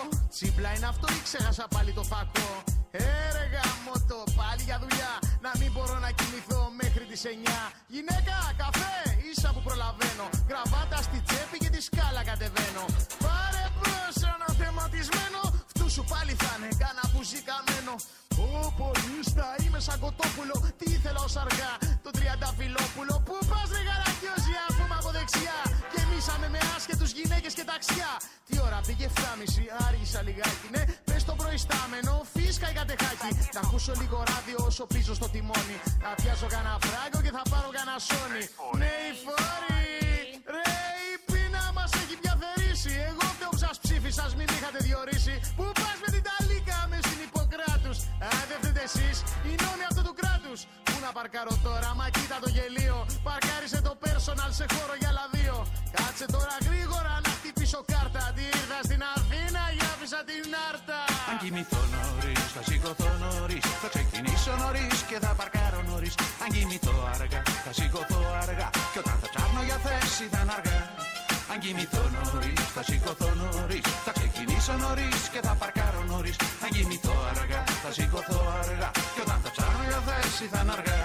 Τσίπλα είναι αυτό ή ξέχασα πάλι το φακό? Έργα μότο, πάλι για δουλειά. Να μην μπορώ να κοιμηθώ μέχρι τις 9. Γυναίκα, καφέ, ίσα που προλαβαίνω. Γραβάτα στη τσέπη και τη σκάλα κατεβαίνω. Πάρε μπρος ένα θεματισμένο. Φτού σου πάλι θα είναι κάνα μπουζί καμένο. Ω πολίστα, είμαι σαν κοτόπουλο. Τι ήθελα ως αργά, το τριανταφυλόπουλο. Πού πας ρε γαρακιόζια, πούμε από δεξιά. Γεμίσαμε με άσχετους γυναίκες και ταξιά. Τι ώρα πήγε 7.30, άργησα λιγάκι. Ναι, πες το προϊστάμενο, φίσκα η κατεχάκι. Να ακούσω λίγο ράδιο όσο πίσω στο τιμόνι. Να πιάσω κανένα φράγκο και θα πάρω κανένα σόνι. Ναι, η φόρη, ρε η πείνα μας έχει πια θερήσει. Εγώ φταίω που σας ψήφισα, μην είχατε διορίσει. Πού πας με την ταλίκα με στην Ιπποκράτους? Αν δεν φταίτε εσείς, οι νόμοι αυτού του κράτους. Πού να παρκάρω τώρα, μα κοίτα το γελίο. Παρκάρισε το personal σε χώρο για άλλα δύο. Κάτσε τώρα γρήγορα να χτυπήσω κάρτα. Τι ήρθα στην Αθήνα, για άφησα την Άρτα. Αν κοιμηθώ νωρίς, θα σηκωθώ νωρίς. Θα ξεκινήσω νωρίς και θα παρκάρω νωρίς. Αν κοιμηθώ αργά, θα σηκωθώ αργά. Και όταν θα ψάχνω για θέση θα είναι αργά. Αν κοιμηθώ νωρίς, θα σηκωθώ νωρίς. Θα ξεκινήσω νωρίς και θα παρκάρω νωρίς. Αν κοιμηθώ αργά, θα σηκωθώ αργά. Και όταν θα ψάχνω για θέση θα είναι αργά.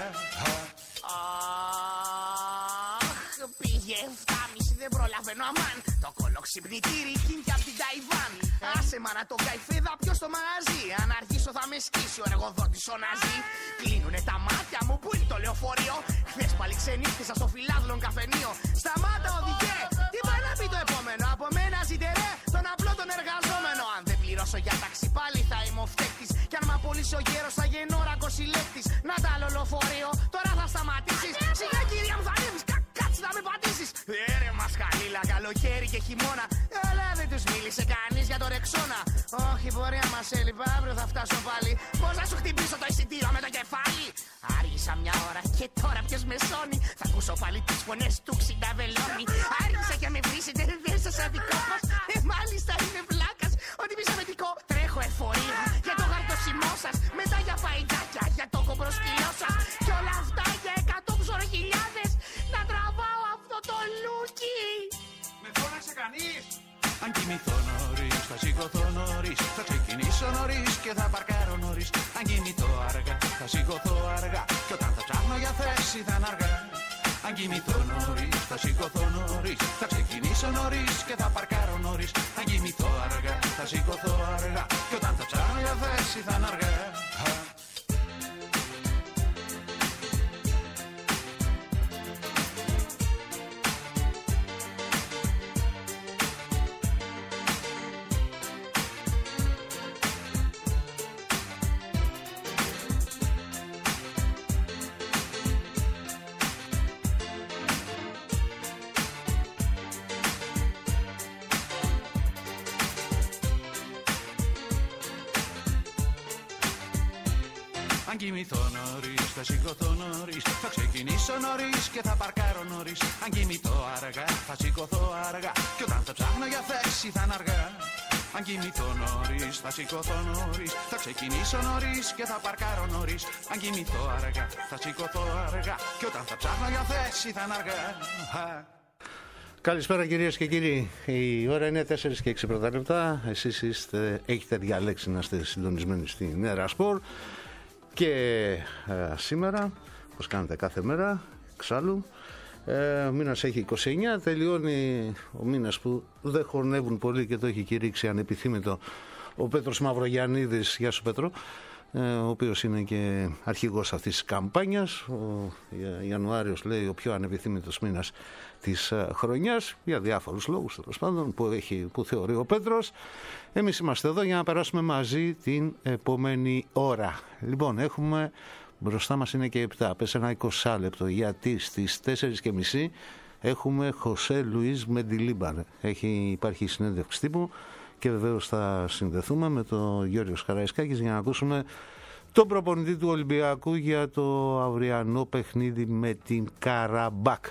Αχ, πήγε 7.30, δεν προλαβαίνω αμάν. Το κολοξυπνητήρι κίνηκε απ' την Ταϊβάν. Άσε μάνα το καϊφέδα, ποιος στο μαγαζί. Αν αργήσω θα με σκίσει ο εργοδότης ο Ναζί. Κλείνουνε τα μάτια μου, πού είναι το λεωφορείο? Χθες πάλι ξενύχτησα στο φιλάδλον καφενείο. Σταμάτα οδηγέ, τι πάει να πει το επόμενο? Από μένα ζείτε ρε, τον απλό τον εργαζόμενο. Αν δεν πληρώσω για ταξί πάλι θα είμαι ο φταίκτης. Κι αν μ' απολύσει ο γέρος θα γεννώ ρακοσυλλέκτης. Να τα άλλο λεωφορείο, τώρα θα σταματήσεις. Σιγά κυρία μου θα ανέβεις, κάτσε να με πατήσεις. Ρε μασκαλίλα, καλοκαίρι και χειμώνα. Αλλά δεν τους μίλησε κανείς για το ρεξόνα. Όχι πορεία μας έλειπα, αύριο θα φτάσω πάλι. Πώς να σου χτυπήσω το εισιτήριο με το κεφάλι? Άργησα μια ώρα και τώρα ποιος με σώνει? Θα ακούσω πάλι τις φωνές του ξυνταβελώνει. Άργησα και με βρίσετε, δεν σας αδικόπως. Μάλιστα είναι βλάκας, ότι μη σαβετικό. Τρέχω εφορία για το γαρτοσιμό σας. Μετά για παϊντάκια, για το κομπροσκυλό σας. Κι όλα αυτά για 100 ψωροχιλιάδες. Να τραβάω αυτό το λούκι. Με φώναξε κανείς? Αν κοιμηθώ νωρίς, θα σηκωθώ νωρίς. Θα ξεκινήσω νωρίς και θα παρκάρω νωρίς. Αν κοιμηθώ αργά, θα σηκωθώ αργά. Και όταν θα ψάχνω για θέση θα είναι αργά. Αν κοιμηθώ νωρίς, θα σηκωθώ νωρίς. Θα ξεκινήσω νωρίς και θα παρκάρω νωρίς. Αν κοιμηθώ αργά, θα σηκωθώ αργά. Και όταν θα ψάχνω για θέση θα είναι αργά. Αν κοιμηθώ νωρίς, θα σηκωθώ νωρίς. Θα ξεκινήσω νωρίς και θα παρκάρω νωρίς. Αν κοιμηθώ αργά, θα σηκωθώ αργά. Και όταν θα ψάχνω για θέση θα είναι αργά. Αν κοιμηθώ νωρίς, θα σηκωθώ νωρίς. Θα ξεκινήσω νωρίς και θα παρκάρω νωρίς. Αν κοιμηθώ αργά, θα σηκωθώ αργά. Και όταν θα ψάχνω για θέση θα είναι αργά. Καλησπέρα κυρίες και κύριοι. Η ώρα είναι 4 και 6 πρώτα λεπτά. Εσείς έχετε διαλέξει να είστε συντονισμένοι στη Νέα Σπορ. Και σήμερα, όπως κάνετε κάθε μέρα, εξάλλου, ο μήνας έχει 29, τελειώνει ο μήνας που δεν χορνεύουν πολύ και το έχει κηρύξει ανεπιθύμητο ο Πέτρος Μαυρογιαννίδης. Γεια σου Πέτρο, ο οποίος είναι και αρχηγός αυτής της καμπάνιας. Ο Ιανουάριος λέει ο πιο ανεπιθύμητος μήνας της χρονιάς, για διάφορους λόγους τέλος πάντων που θεωρεί ο Πέτρος. Εμείς είμαστε εδώ για να περάσουμε μαζί την επόμενη ώρα. Λοιπόν, έχουμε μπροστά μας είναι και 7, πες ένα 20 λεπτό, γιατί στις 4.30 έχουμε Χωσέ Λουίς Μεντιλίμπαρ. Υπάρχει συνέντευξη τύπου και βεβαίως θα συνδεθούμε με τον Γιώργο Καραϊσκάκης για να ακούσουμε τον προπονητή του Ολυμπιακού για το αυριανό παιχνίδι με την Καραμπάκ.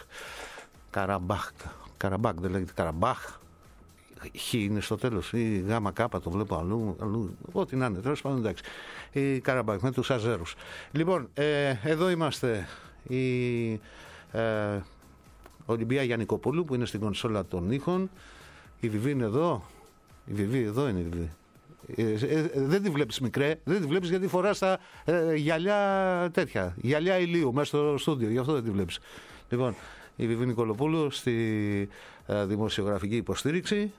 Καραμπάκ δεν λέγεται Καραμπάχ. Χ είναι στο τέλος ή γάμα κάπα, το βλέπω αλλού ό,τι να είναι, τέλος πάντων εντάξει. Η Καραμπάκ με τους Αζέρους. Λοιπόν, εδώ είμαστε η Ολυμπία Γιαννικοπούλου που είναι στην κονσόλα των ήχων. Η Βιβί είναι εδώ. Η Βιβί εδώ είναι η Βιβί. Δεν τη βλέπεις μικρέ, δεν τη βλέπεις γιατί φοράς τα γυαλιά τέτοια, γυαλιά ηλίου μέσα στο στούντιο, γι' αυτό δεν τη βλέπεις. Λοιπόν, η Βιβί Νικολοπούλου στη δημοσιογραφική υποστήριξη.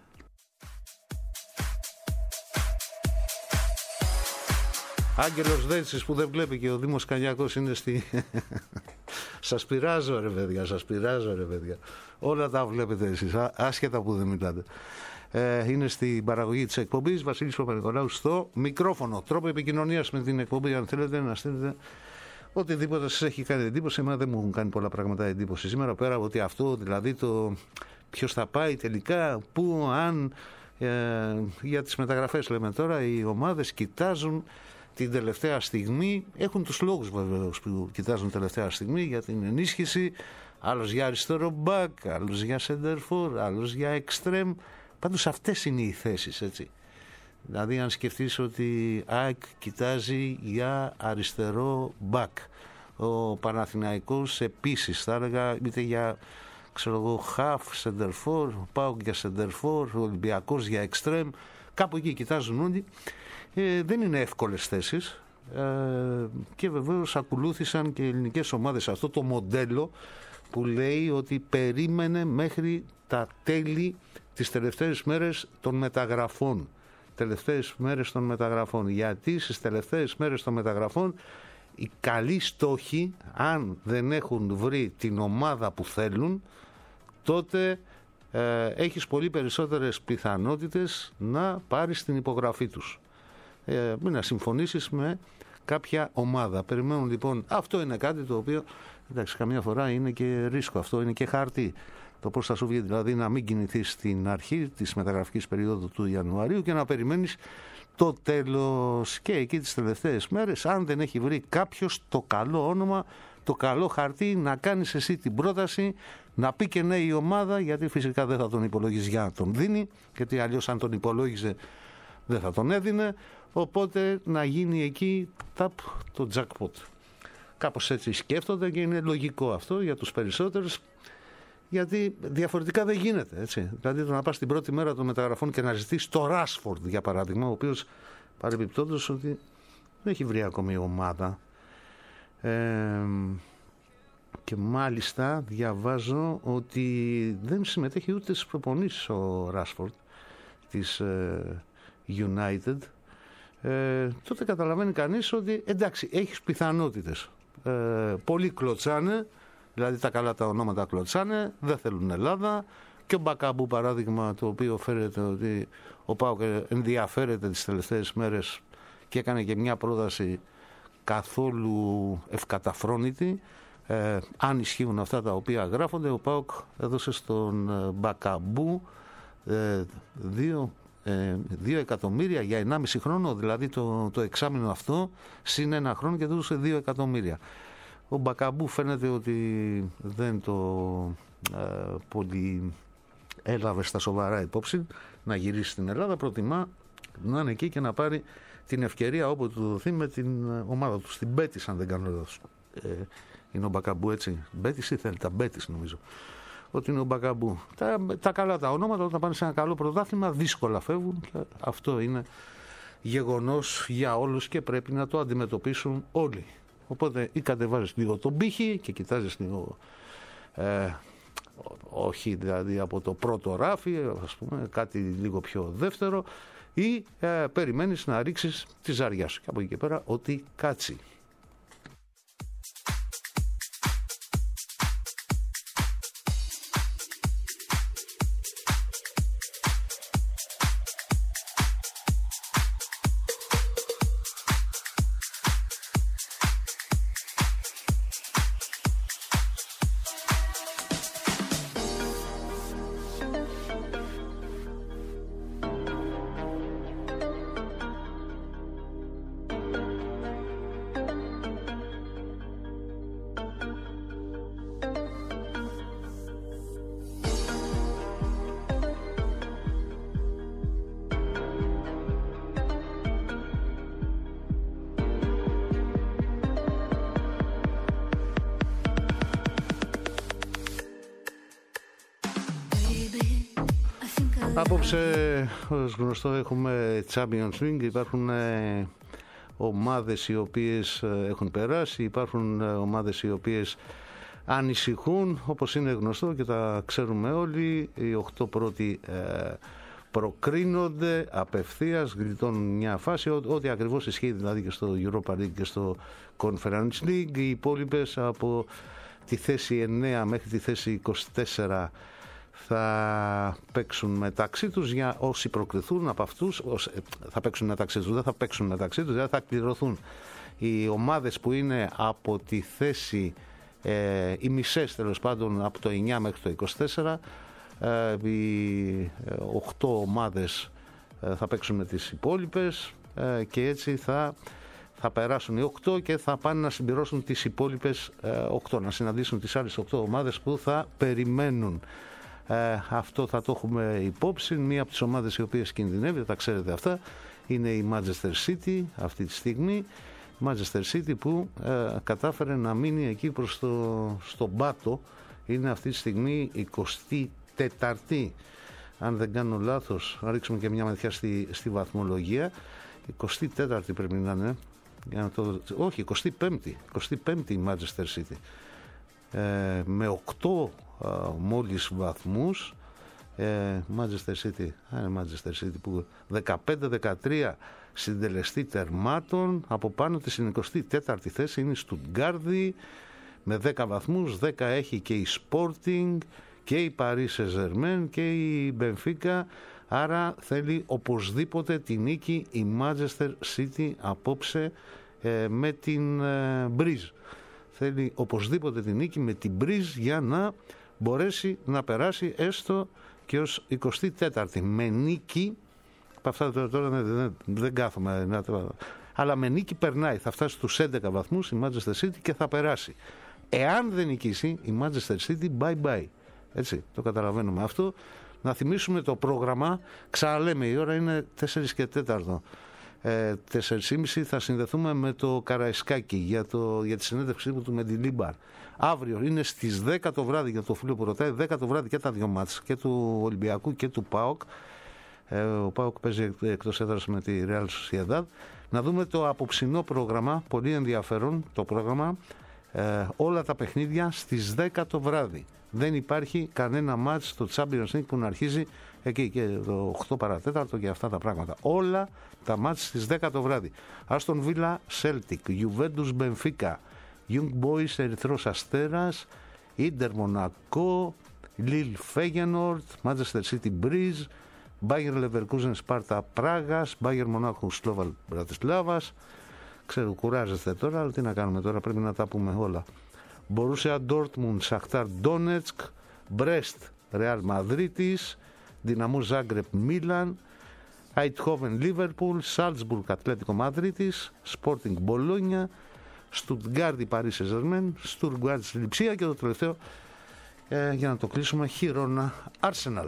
Άγγελος Δέτσης που δεν βλέπει και ο Δήμος Κανιακός είναι στη... Σας πειράζω ρε παιδιά. Όλα τα βλέπετε εσείς, άσχετα που δεν μιλάτε. Είναι στην παραγωγή της εκπομπής Βασίλης Παπα-Νικολάου στο μικρόφωνο. Τρόπο επικοινωνίας με την εκπομπή, αν θέλετε να στείλετε οτιδήποτε σας έχει κάνει εντύπωση. Εμένα δεν μου έχουν κάνει πολλά πράγματα εντύπωση σήμερα, πέρα από ότι αυτό, δηλαδή το ποιος θα πάει τελικά, πού, αν, για τις μεταγραφές λέμε τώρα, οι ομάδες κοιτάζουν την τελευταία στιγμή, έχουν τους λόγους βεβαίως που κοιτάζουν τελευταία στιγμή για την ενίσχυση, άλλος για αριστερό μπακ, άλλος για σεντερφόρ, άλλος για εξτρέμ. Πάντως αυτές είναι οι θέσεις, έτσι. Δηλαδή αν σκεφτείς ότι ΑΕΚ κοιτάζει για αριστερό μπακ, ο Παναθηναϊκός επίσης θα έλεγα είτε για χαφ, σεντερφόρ, ο ΠΑΟΚ για σεντερφόρ, ο Ολυμπιακός για εξτρέμ, κάπου εκεί κοιτάζουν όλοι. Δεν είναι εύκολες θέσεις και βεβαίως ακολούθησαν και οι ελληνικές ομάδες αυτό το μοντέλο που λέει ότι περίμενε μέχρι τα τέλη τις τελευταίες μέρες των μεταγραφών. Γιατί στις τελευταίες μέρες των μεταγραφών οι καλοί στόχοι, αν δεν έχουν βρει την ομάδα που θέλουν, τότε έχεις πολύ περισσότερες πιθανότητες να πάρεις την υπογραφή τους. Να συμφωνήσεις με κάποια ομάδα. Περιμένουν λοιπόν, αυτό είναι κάτι το οποίο, εντάξει, καμιά φορά είναι και ρίσκο, αυτό είναι και χαρτί. Το πώς θα σου βγει, δηλαδή να μην κινηθείς στην αρχή της μεταγραφικής περίοδου του Ιανουαρίου και να περιμένεις το τέλος, και εκεί τις τελευταίες μέρες, αν δεν έχει βρει κάποιος το καλό όνομα, το καλό χαρτί, να κάνεις εσύ την πρόταση, να πει και ναι η ομάδα, γιατί φυσικά δεν θα τον υπολόγιζε για να τον δίνει, γιατί αλλιώς αν τον υπολόγιζε δεν θα τον έδινε, οπότε να γίνει εκεί το jackpot. Κάπως έτσι σκέφτονται και είναι λογικό αυτό για τους περισσότερους, γιατί διαφορετικά δεν γίνεται, έτσι. Δηλαδή το να πας την πρώτη μέρα των μεταγραφών και να ζητήσεις το Ράσφορντ για παράδειγμα, ο οποίος παρεμπιπτόντως ότι δεν έχει βρει ακόμη ομάδα, και μάλιστα διαβάζω ότι δεν συμμετέχει ούτε στις προπονήσεις ο Ράσφορντ της United, τότε καταλαβαίνει κανείς ότι εντάξει, έχεις πιθανότητες. Πολλοί κλωτσάνε, δηλαδή τα καλά τα ονόματα κλωτσάνε, δεν θέλουν Ελλάδα, και ο Μπακαμπού παράδειγμα, το οποίο φέρεται ότι ο ΠΑΟΚ ενδιαφέρεται τις τελευταίες μέρες και έκανε και μια πρόταση καθόλου ευκαταφρόνητη. Αν ισχύουν αυτά τα οποία γράφονται, ο ΠΑΟΚ έδωσε στον Μπακαμπού 2 εκατομμύρια για 1,5 χρόνο, δηλαδή το εξάμηνο αυτό συν 1 χρόνο, και έδωσε 2 εκατομμύρια. Ο Μπακαμπού φαίνεται ότι δεν το πολύ έλαβε στα σοβαρά υπόψη να γυρίσει στην Ελλάδα, προτιμά να είναι εκεί και να πάρει την ευκαιρία όπου του δοθεί με την ομάδα του, στην Μπέτις αν δεν κάνω λάθος. Είναι ο Μπακαμπού, έτσι, Μπέτις ή θέλει, τα Μπέτις νομίζω ότι είναι ο Μπακαμπού. Τα καλά τα ονόματα όταν πάνε σε ένα καλό πρωτάθλημα δύσκολα φεύγουν, και αυτό είναι γεγονός για όλους και πρέπει να το αντιμετωπίσουν όλοι. Οπότε ή κατεβάζεις λίγο τον πύχη και κοιτάζεις λίγο, όχι δηλαδή από το πρώτο ράφι, ας πούμε, κάτι λίγο πιο δεύτερο, ή περιμένεις να ρίξεις τη ζαριά σου και από εκεί και πέρα ότι κάτσει. Απόψε, ως γνωστό, έχουμε Champions League. Υπάρχουν ομάδες οι οποίες έχουν περάσει, υπάρχουν ομάδες οι οποίες ανησυχούν, όπως είναι γνωστό και τα ξέρουμε όλοι. Οι 8 πρώτοι προκρίνονται απευθείας, γλιτώνουν μια φάση, ό,τι ακριβώς ισχύει δηλαδή και στο Europa League και στο Conference League. Οι υπόλοιπες από τη θέση 9 μέχρι τη θέση 24 θα παίξουν μεταξύ τους. Για όσοι προκριθούν από αυτούς, θα παίξουν μεταξύ τους, δεν θα παίξουν μεταξύ τους, δηλαδή θα κληρωθούν οι ομάδες που είναι από τη θέση οι μισές τέλος πάντων από το 9 μέχρι το 24. Οι 8 ομάδες θα παίξουν με τις υπόλοιπες και έτσι θα περάσουν οι 8 και θα πάνε να συμπληρώσουν τις υπόλοιπες 8, να συναντήσουν τις άλλες 8 ομάδες που θα περιμένουν. Αυτό θα το έχουμε υπόψη. Μία από τις ομάδες οι οποίες κινδυνεύει, τα ξέρετε αυτά, είναι η Manchester City αυτή τη στιγμή. Manchester City που κατάφερε να μείνει εκεί προς στον πάτο. Είναι αυτή τη στιγμή 24η, αν δεν κάνω λάθος, να ρίξουμε και μια ματιά στη βαθμολογία. 24η πρέπει να είναι, όχι, 25η η Manchester City, με 8 μόλις βαθμούς. Manchester City που 15-13 συντελεστή τερμάτων. Από πάνω της 24η θέση είναι η Στουτγκάρδη με 10 βαθμούς. 10 έχει και η Sporting και η Paris Saint-Germain και η Benfica. Άρα θέλει οπωσδήποτε τη νίκη η Manchester City απόψε με την Μπριζ. Θέλει οπωσδήποτε τη νίκη με την Μπριζ για να μπορέσει να περάσει έστω και ως 24η. Με νίκη, αυτά τώρα δεν κάθομαι, αλλά με νίκη περνάει, θα φτάσει στους 11 βαθμούς η Manchester City και θα περάσει. Εάν δεν νικήσει η Manchester City, bye bye. Έτσι, το καταλαβαίνουμε αυτό. Να θυμίσουμε το πρόγραμμα, ξαναλέμε, η ώρα είναι 4 και 4. 4.30 θα συνδεθούμε με το Καραϊσκάκι για τη συνέντευξή του με την Λίμπαρ. Αύριο είναι στις 10 το βράδυ, για το φίλο που ρωτάει, 10 το βράδυ και τα δύο μάτς, και του Ολυμπιακού και του ΠΑΟΚ. Ο ΠΑΟΚ παίζει εκτός έδρας με τη Real Sociedad. Να δούμε το απόψινό πρόγραμμα, πολύ ενδιαφέρον το πρόγραμμα. Όλα τα παιχνίδια στις 10 το βράδυ. Δεν υπάρχει κανένα μάτς στο Champions League που να αρχίζει εκεί και το 8 παρατέταρτο και αυτά τα πράγματα. Όλα τα μάτς στις 10 το βράδυ. Άστον Βίλα Celtic, Juventus Benfica, Young Boys Ερυθρός Αστέρας, Ίντερ Μονακό, Lille Feyenoord, Manchester City Breeze, Bayer Leverkusen Sparta Πράγας, Bayer Μονάχου Σλόβα Μπρατισλάβας. Ξέρω, κουράζεστε τώρα, αλλά τι να κάνουμε τώρα, πρέπει να τα πούμε όλα. Borussia Dortmund, Shakhtar Donetsk, Brest, Real Madridis, Dinamo Zagreb, Milan, Eindhoven, Liverpool, Salzburg, Atletico Madridis, Sporting Bologna, Stuttgart, Paris Saint-Germain, Stuttgart, Λειψία και το τελευταίο, για να το κλείσουμε, Χίρονα, Arsenal.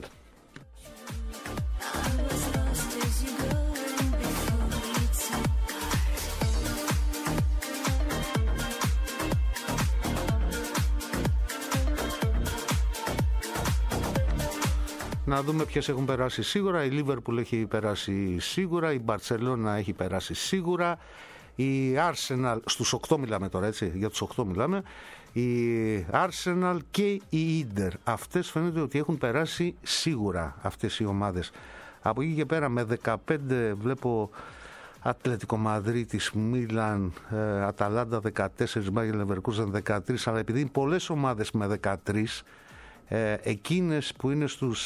Να δούμε ποιες έχουν περάσει σίγουρα. Η Liverpool έχει περάσει σίγουρα, η Barcelona έχει περάσει σίγουρα, η Arsenal, στους 8 μιλάμε τώρα, έτσι, για τους 8 μιλάμε, η Arsenal και η Inter. Αυτές φαίνεται ότι έχουν περάσει σίγουρα αυτές οι ομάδες. Από εκεί και πέρα με 15 βλέπω Ατλέτικο Μαδρίτης, Μίλαν, Αταλάντα 14, Μπάγερ Λεβερκούζεν 13, αλλά επειδή είναι πολλές ομάδες με 13, εκείνες που είναι στους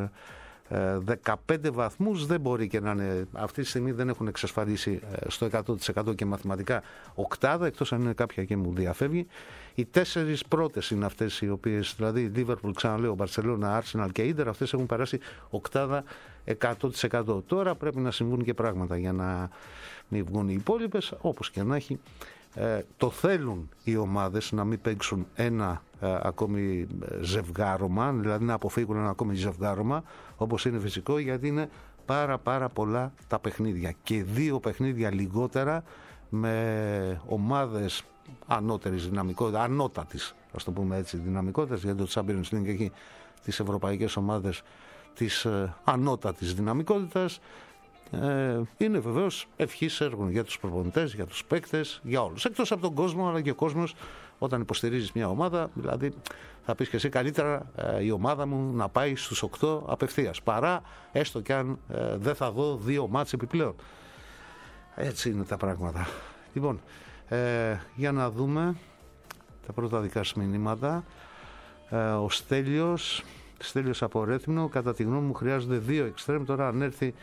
15 βαθμούς δεν μπορεί και να είναι, αυτή τη στιγμή δεν έχουν εξασφαλίσει στο 100% και μαθηματικά οκτάδα, εκτός αν είναι κάποια και μου διαφεύγει. Οι 4 πρώτες είναι αυτές οι οποίες, δηλαδή Liverpool, ξαναλέω, Barcelona, Arsenal και Inter, αυτές έχουν περάσει οκτάδα 100%. Τώρα πρέπει να συμβούν και πράγματα για να μην βγουν οι υπόλοιπες, όπως και να έχει. Το θέλουν οι ομάδες να μην παίξουν ένα ακόμη ζευγάρωμα, δηλαδή να αποφύγουν ένα ακόμη ζευγάρωμα, όπως είναι φυσικό, γιατί είναι πάρα πολλά τα παιχνίδια και 2 παιχνίδια λιγότερα με ομάδες ανώτερης δυναμικότητας, ανώτατης, ας το πούμε έτσι, δυναμικότητας, γιατί το Champions League έχει τις ευρωπαϊκές ομάδες της ανώτατης δυναμικότητας, είναι βεβαίως ευχής έργων για τους προπονητές, για τους παίκτες, για όλους. Εκτός από τον κόσμο, αλλά και ο κόσμος όταν υποστηρίζεις μια ομάδα, δηλαδή θα πεις και εσύ καλύτερα η ομάδα μου να πάει στους 8 απευθείας, παρά έστω κι αν δεν θα δω 2 μάτς επιπλέον. Έτσι είναι τα πράγματα. Λοιπόν, για να δούμε τα πρώτα δικά σου μηνύματα. Ο Στέλιος από Ρέθυμνο, κατά τη γνώμη μου χρειάζονται 2 εξτρέμ. Τώρα αν έρθει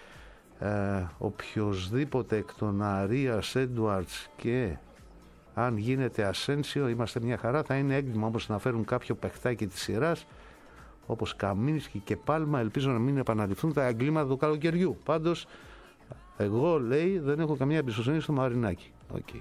οποιοσδήποτε εκ των Αρίας, Έντουαρτς και αν γίνεται Ασένσιο, είμαστε μια χαρά. Θα είναι έγκλημα όμως να φέρουν κάποιο παιχτάκι της σειράς όπως Καμίνσκι και Πάλμα. Ελπίζω να μην επαναληφθούν τα εγκλήματα του καλοκαιριού. Πάντως εγώ, λέει, δεν έχω καμία εμπιστοσύνη στο Μαρινάκι. Okay.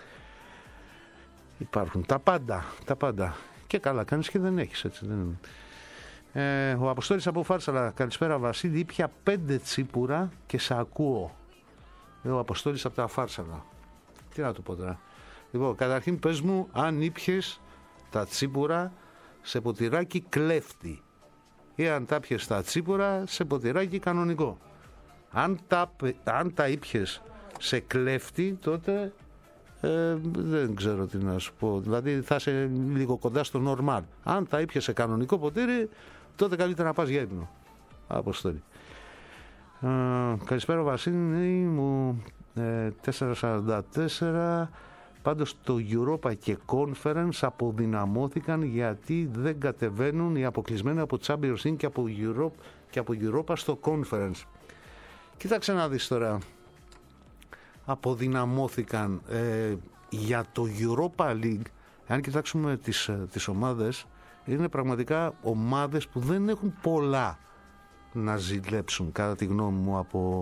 Υπάρχουν τα πάντα. Και καλά κάνεις και δεν έχεις, έτσι. Ο Αποστόλης από Φάρσαλα, καλησπέρα Βασίλη, ήπια 5 τσίπουρα και σε ακούω. Ο Αποστόλης από τα Φάρσαλα. Τι να του πω τώρα. Λοιπόν, καταρχήν πες μου αν ήπιες τα τσίπουρα σε ποτηράκι κλέφτη ή αν τα πιες τα τσίπουρα σε ποτηράκι κανονικό. Αν τα ήπιες σε κλέφτη, τότε δεν ξέρω τι να σου πω. Δηλαδή θα είσαι λίγο κοντά στο normal. Αν τα ήπιες σε κανονικό ποτήρι, τότε καλύτερα να πας για ύπνο. Αποστόλη. Καλησπέρα Βασίλη μου. 444. Πάντως το Europa και Conference αποδυναμώθηκαν γιατί δεν κατεβαίνουν οι αποκλεισμένοι από Champions League και από Europa στο Conference. Κοίταξε να δεις τώρα. Αποδυναμώθηκαν για το Europa League. Αν κοιτάξουμε τις ομάδες, είναι πραγματικά ομάδες που δεν έχουν πολλά να ζηλέψουν, κατά τη γνώμη μου,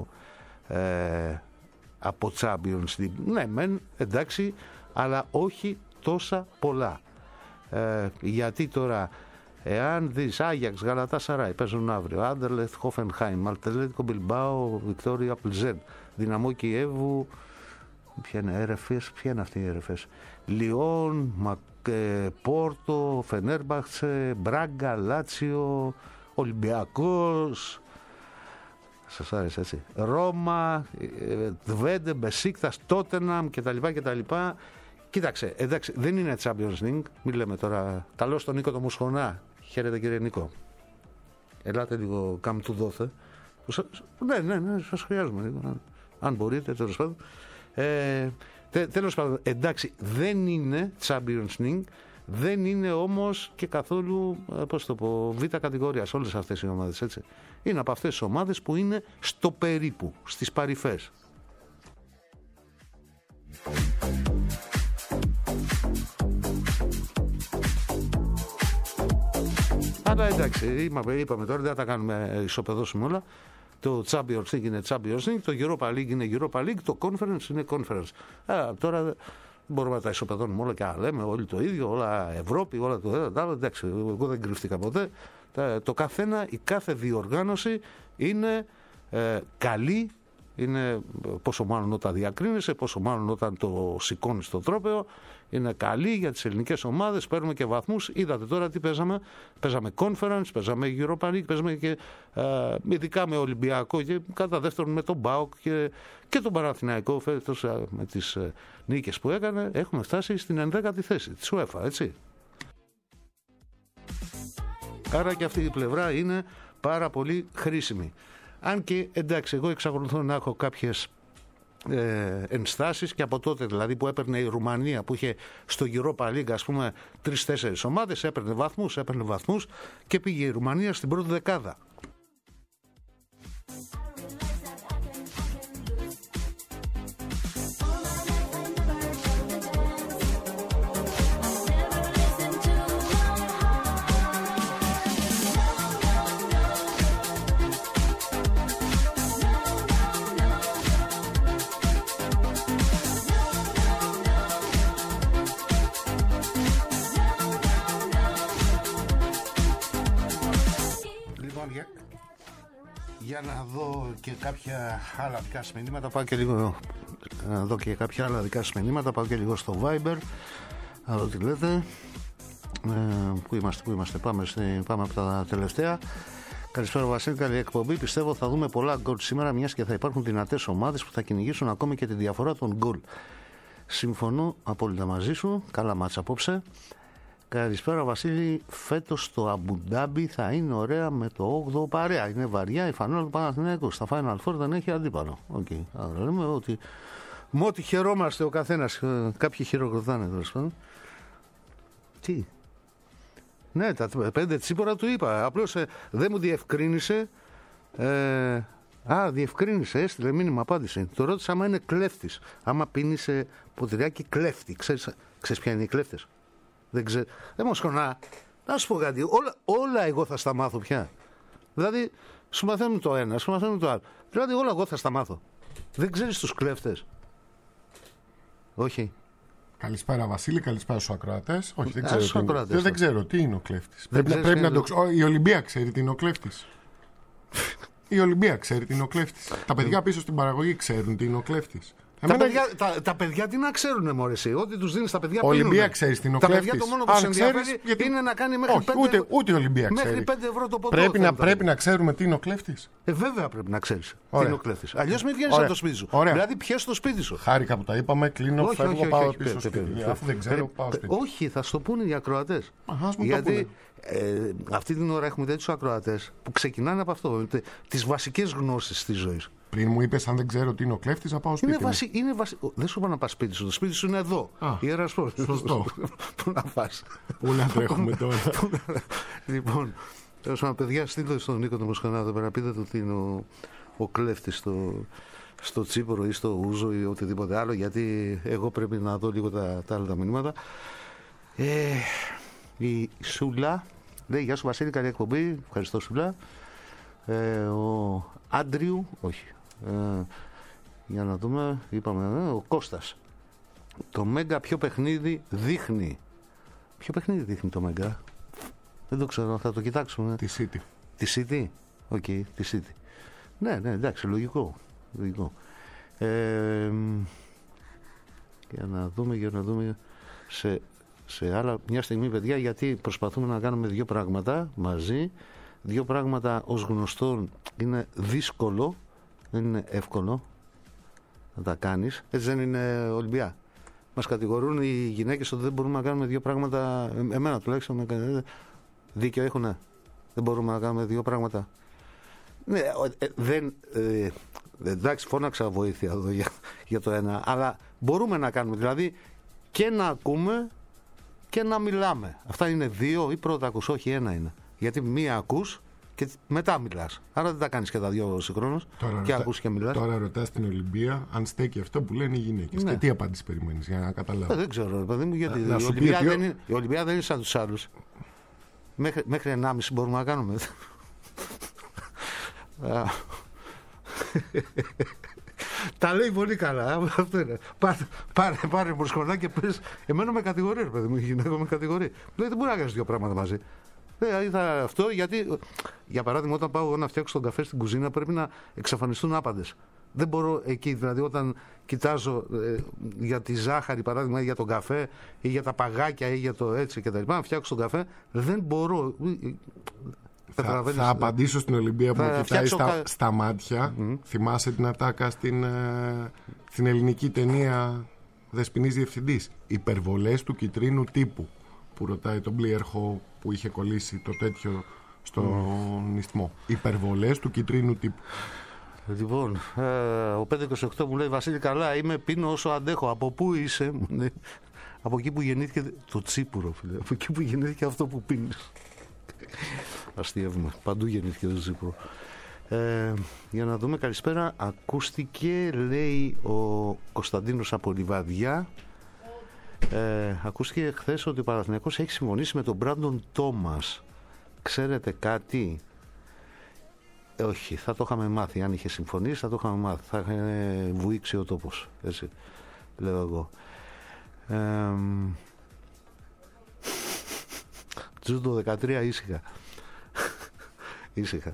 από Champions League. Ναι, μεν, εντάξει, αλλά όχι τόσα πολλά. Γιατί τώρα, εάν δεις Άγιαξ, Γαλατάσαράι παίζουν αύριο, Άντερλεχτ, Χόφενχάιμ, Ατλέτικο Μπιλμπάο, Βικτόρια Πλζέν, Δυναμό Κιέβου, ποια είναι, RFS, ποια είναι αυτή η RFS, Λιόν, Πόρτο, Φενέρμπαχτσε, Μπράγκα, Λάτσιο, Ολυμπιακός, σας άρεσε έτσι, Ρώμα, Δβέντε, Μπεσίκτας, Τότεναμ κτλ. Κοίταξε, εντάξει, δεν είναι Champions League, μην λέμε τώρα, καλώς τον Νίκο το Μοσχονά, χαίρετε κύριε Νίκο, ελάτε λίγο καμ του δόθε, ναι, σας χρειάζομαι, αν μπορείτε, τέλος πάντων. Τέλος πάντων, εντάξει, δεν είναι Champions League, δεν είναι όμως και καθόλου, πώς το πω, β' κατηγορία σε όλες αυτές οι ομάδες, έτσι. Είναι από αυτές τις ομάδες που είναι στο περίπου, στις παρυφές. Αλλά εντάξει, είπαμε τώρα, δεν θα τα κάνουμε, ισοπεδώσουμε όλα. Το Champions League είναι Champions League, το Europa League είναι Europa League, το Conference είναι Conference. Τώρα μπορούμε να τα ισοπεδώνουμε όλα και να λέμε όλοι το ίδιο, όλα Ευρώπη, όλα το άλλο. Εντάξει, εγώ δεν κρυφτήκα ποτέ. Το καθένα, η κάθε διοργάνωση είναι καλή, είναι πόσο μάλλον όταν διακρίνεσαι, πόσο μάλλον όταν το σηκώνεις στο τρόπαιο, είναι καλή για τις ελληνικές ομάδες, παίρνουμε και βαθμούς. Είδατε τώρα τι παίζαμε Conference, παίζαμε Europa League, παίζαμε και ειδικά με Ολυμπιακό και κατά δεύτερον με τον ΠΑΟΚ και τον Παναθηναϊκό φέτος με τις νίκες που έκανε, έχουμε φτάσει στην 11η θέση της UEFA, έτσι. Άρα και αυτή η πλευρά είναι πάρα πολύ χρήσιμη. Αν και εντάξει, εγώ εξακολουθώ να έχω κάποιες ενστάσεις και από τότε δηλαδή που έπαιρνε η Ρουμανία, που είχε στο Europa League ας πούμε 3-4 ομάδες, έπαιρνε βαθμούς και πήγε η Ρουμανία στην πρώτη δεκάδα. Για να δω και κάποια άλλα δικά σας μηνύματα, πάω και λίγο να δω και κάποια άλλα δικά σας μηνύματα, πάω και λίγο στο Viber να δω τι λέτε. Πού είμαστε, πάμε από τα τελευταία. Καλησπέρα Βασίλη, καλή εκπομπή. Πιστεύω θα δούμε πολλά γκολ σήμερα, μιας και θα υπάρχουν δυνατές ομάδες που θα κυνηγήσουν ακόμη και τη διαφορά των γκολ. Συμφωνώ απόλυτα μαζί σου. Καλά μάτσα απόψε. Καλησπέρα Βασίλη. Φέτος το Αμπουντάμπι θα είναι ωραία με το 8ο παρέα. Είναι βαριά η φανόλα του Παναθηναϊκού. Στα Final Four δεν έχει αντίπαλο. Okay. Άρα λέμε ότι με ό,τι χαιρόμαστε ο καθένας. Κάποιοι χειροκροτάνε τέλος πάντων. Τι. Ναι, τα 5 τσίπορα του είπα. Απλώς δεν μου διευκρίνησε. Διευκρίνησε, έστειλε μήνυμα, απάντησε. Το ρώτησα άμα είναι κλέφτης. Άμα πίνει σε ποτηριάκι κλέφτη. Ξέρεις ποια είναι οι κλέφτες? Δεν ξέρω. Δεν μου σκονά. Να σου πω κάτι. Όλα εγώ θα στα μάθω πια. Δηλαδή, σου μαθαίνουν το ένα, σου μαθαίνουν το άλλο. Δηλαδή, όλα εγώ θα στα μάθω. Δεν ξέρεις τους κλέφτες? Όχι. Καλησπέρα Βασίλη, καλησπέρα στους ακροατές. Όχι, δεν ξέρω τι είναι ο κλέφτης. Πρέπει να το ξέρω. Η Ολυμπία ξέρει τι είναι ο κλέφτης. Η Ολυμπία ξέρει τι είναι ο κλέφτης. Τα παιδιά πίσω στην παραγωγή ξέρουν τι είναι ο κλέφτης. Τα παιδιά τι να ξέρουν, μωρέ εσύ? Ό,τι τους δίνεις τα παιδιά πίνουν. Ολυμπία ξέρει τι είναι ο κλέφτης. Τα παιδιά το μόνο που τους ενδιαφέρει είναι να κάνει μέχρι 5 ούτε η Ολυμπία ξέρει. Μέχρι 5 ευρώ το ποτό. Πρέπει να ξέρουμε τι είναι ο κλέφτης. Βέβαια πρέπει να ξέρεις τι είναι ο κλέφτης. Αλλιώς μην βγαίνεις από το σπίτι σου. Δηλαδή πιες το σπίτι σου. Χάρηκα που τα είπαμε, κλείνω, φεύγω, πάω πίσω στο σπίτι. Αφού δεν ξέρω, πάω σπίτι. Όχι, θα σου το πούνε οι ακροατές. Γιατί αυτή την ώρα έχουμε τέτοιους ακροατές που ξεκινάνε από αυτό, τις βασικές γνώσεις της ζωής. Πριν μου είπες, αν δεν ξέρω τι είναι ο κλέφτης, θα πάω σπίτι. Δεν σου είπα να πας σπίτι σου. Το σπίτι σου είναι εδώ. Ιερασπόρ. Σωστό. Πού να πας? Πού να τρέχουμε τώρα? Λοιπόν, παιδιά, στείλτε στον Νίκο τον Μοσχανά εδώ πέρα. Πείτε του τι είναι ο κλέφτης στο Τσίπρο ή στο Ούζο ή οτιδήποτε άλλο. Γιατί εγώ πρέπει να δω λίγο τα άλλα τα μηνύματα. Η Σούλα λέει: Γεια σου Βασίλη, καλή εκπομπή. Ευχαριστώ Σούλα. Ο Άντριου, όχι. Για να δούμε, είπαμε, ο Κώστας. Το Μέγκα ποιο παιχνίδι δείχνει? Ποιο παιχνίδι δείχνει το Μέγκα? Δεν το ξέρω, θα το κοιτάξουμε. Τη City. Τη City, οκ, τη City. Ναι, εντάξει, λογικό. Για να δούμε σε άλλα μια στιγμή, παιδιά, γιατί προσπαθούμε να κάνουμε δύο πράγματα μαζί. Δύο πράγματα ως γνωστόν είναι δύσκολο, δεν είναι εύκολο να τα κάνεις. Έτσι δεν είναι, Ολυμπιά? Μας κατηγορούν οι γυναίκες ότι δεν μπορούμε να κάνουμε δύο πράγματα. Εμένα τουλάχιστον δίκιο έχουν. Δεν μπορούμε να κάνουμε δύο πράγματα. Ναι, εντάξει, φώναξα βοήθεια εδώ για το ένα, αλλά μπορούμε να κάνουμε, δηλαδή και να ακούμε και να μιλάμε. Αυτά είναι δύο ή πρώτα ακούς? Όχι, ένα είναι. Γιατί μία ακούς και μετά μιλάς. Άρα δεν τα κάνεις και τα δύο συγχρόνως. Και ακούς και μιλάς. Τώρα ρωτάς την Ολυμπία αν στέκει αυτό που λένε οι γυναίκες. Ναι. Και τι απάντηση περιμένεις για να καταλάβω? Δεν ξέρω, παιδί μου, γιατί η Ολυμπία δεν είναι σαν τους άλλους. Μέχρι 1,5 μπορούμε να κάνουμε. Τα λέει πολύ καλά. Αυτό είναι. Πάρε μορσκονά και πες. Εμένα με κατηγορεί, παιδί μου, η γυναίκα με κατηγορεί. Λέει δεν μπορεί να κάνεις δύο πράγματα μαζί. Αυτό γιατί, για παράδειγμα, όταν πάω να φτιάξω τον καφέ στην κουζίνα, πρέπει να εξαφανιστούν άπαντες. Δεν μπορώ εκεί, δηλαδή, όταν κοιτάζω για τη ζάχαρη, παράδειγμα, ή για τον καφέ, ή για τα παγάκια, ή για το έτσι κτλ. Να φτιάξω τον καφέ, δεν μπορώ. Θα απαντήσω στην Ολυμπία που με κοιτάει στα μάτια. Θυμάσαι την ατάκα στην ελληνική ταινία Δεσποινής Διευθυντής? Υπερβολές του κυτρίνου τύπου, που ρωτάει τον Πλοίερχο που είχε κολλήσει το τέτοιο στον ισθμό. Υπερβολές του κυτρίνου τύπου. Λοιπόν, ο 528 μου λέει: Βασίλη, καλά είμαι, πίνω όσο αντέχω. Από πού είσαι? Από εκεί που γεννήθηκε το τσίπουρο, φίλε. Από εκεί που γεννήθηκε αυτό που πίνεις. Αστείευμα. Παντού γεννήθηκε το τσίπουρο. Για να δούμε, καλησπέρα. Ακούστηκε, λέει ο Κωνσταντίνος από Λιβαδιά. Ακούστηκε χθες ότι ο Παναθηναϊκός έχει συμφωνήσει με τον Μπράντον Τόμας. Ξέρετε κάτι? Όχι, θα το είχαμε μάθει. Αν είχε συμφωνήσει, θα το είχαμε μάθει. Θα είχε βουήξει ο τόπος. Έτσι, λέω εγώ. Τζούντο 13 ήσυχα.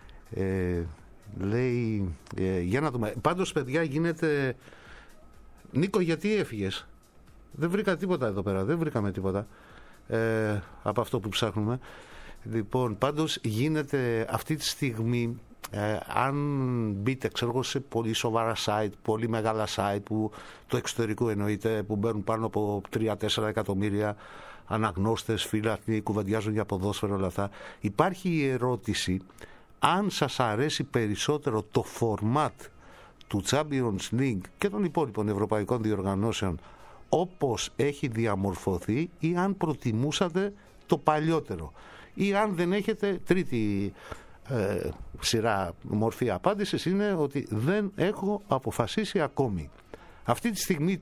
Λέει, για να δούμε. Πάντως, παιδιά, γίνεται. Νίκο, γιατί έφυγες? Δεν βρήκα τίποτα εδώ πέρα. Δεν βρήκαμε τίποτα από αυτό που ψάχνουμε. Λοιπόν, πάντως γίνεται αυτή τη στιγμή, αν μπείτε σε πολύ σοβαρά site, πολύ μεγάλα site που το εξωτερικό εννοείται, που μπαίνουν πάνω από 3-4 εκατομμύρια αναγνώστες, φίλαθλοι, κουβεντιάζουν για ποδόσφαιρο, όλα αυτά, υπάρχει η ερώτηση αν σας αρέσει περισσότερο το format του Champions League και των υπόλοιπων ευρωπαϊκών διοργανώσεων όπως έχει διαμορφωθεί, ή αν προτιμούσατε το παλιότερο, ή αν δεν έχετε. Τρίτη σειρά μορφή απάντησης είναι ότι δεν έχω αποφασίσει ακόμη. Αυτή τη στιγμή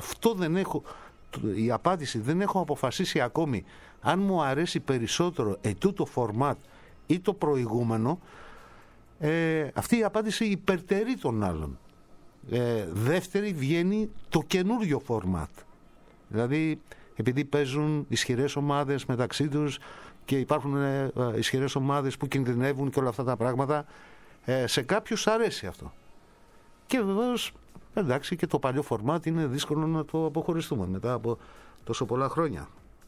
η απάντηση δεν έχω αποφασίσει ακόμη αν μου αρέσει περισσότερο ετούτο format ή το προηγούμενο, αυτή η απάντηση υπερτερεί των άλλων. Δεύτερη βγαίνει το καινούριο format. Δηλαδή, επειδή παίζουν ισχυρές ομάδες μεταξύ τους και υπάρχουν ισχυρές ομάδες που κινδυνεύουν και όλα αυτά τα πράγματα, σε κάποιους αρέσει αυτό. Και βεβαίως, εντάξει, και το παλιό format είναι δύσκολο να το αποχωριστούμε μετά από τόσο πολλά χρόνια.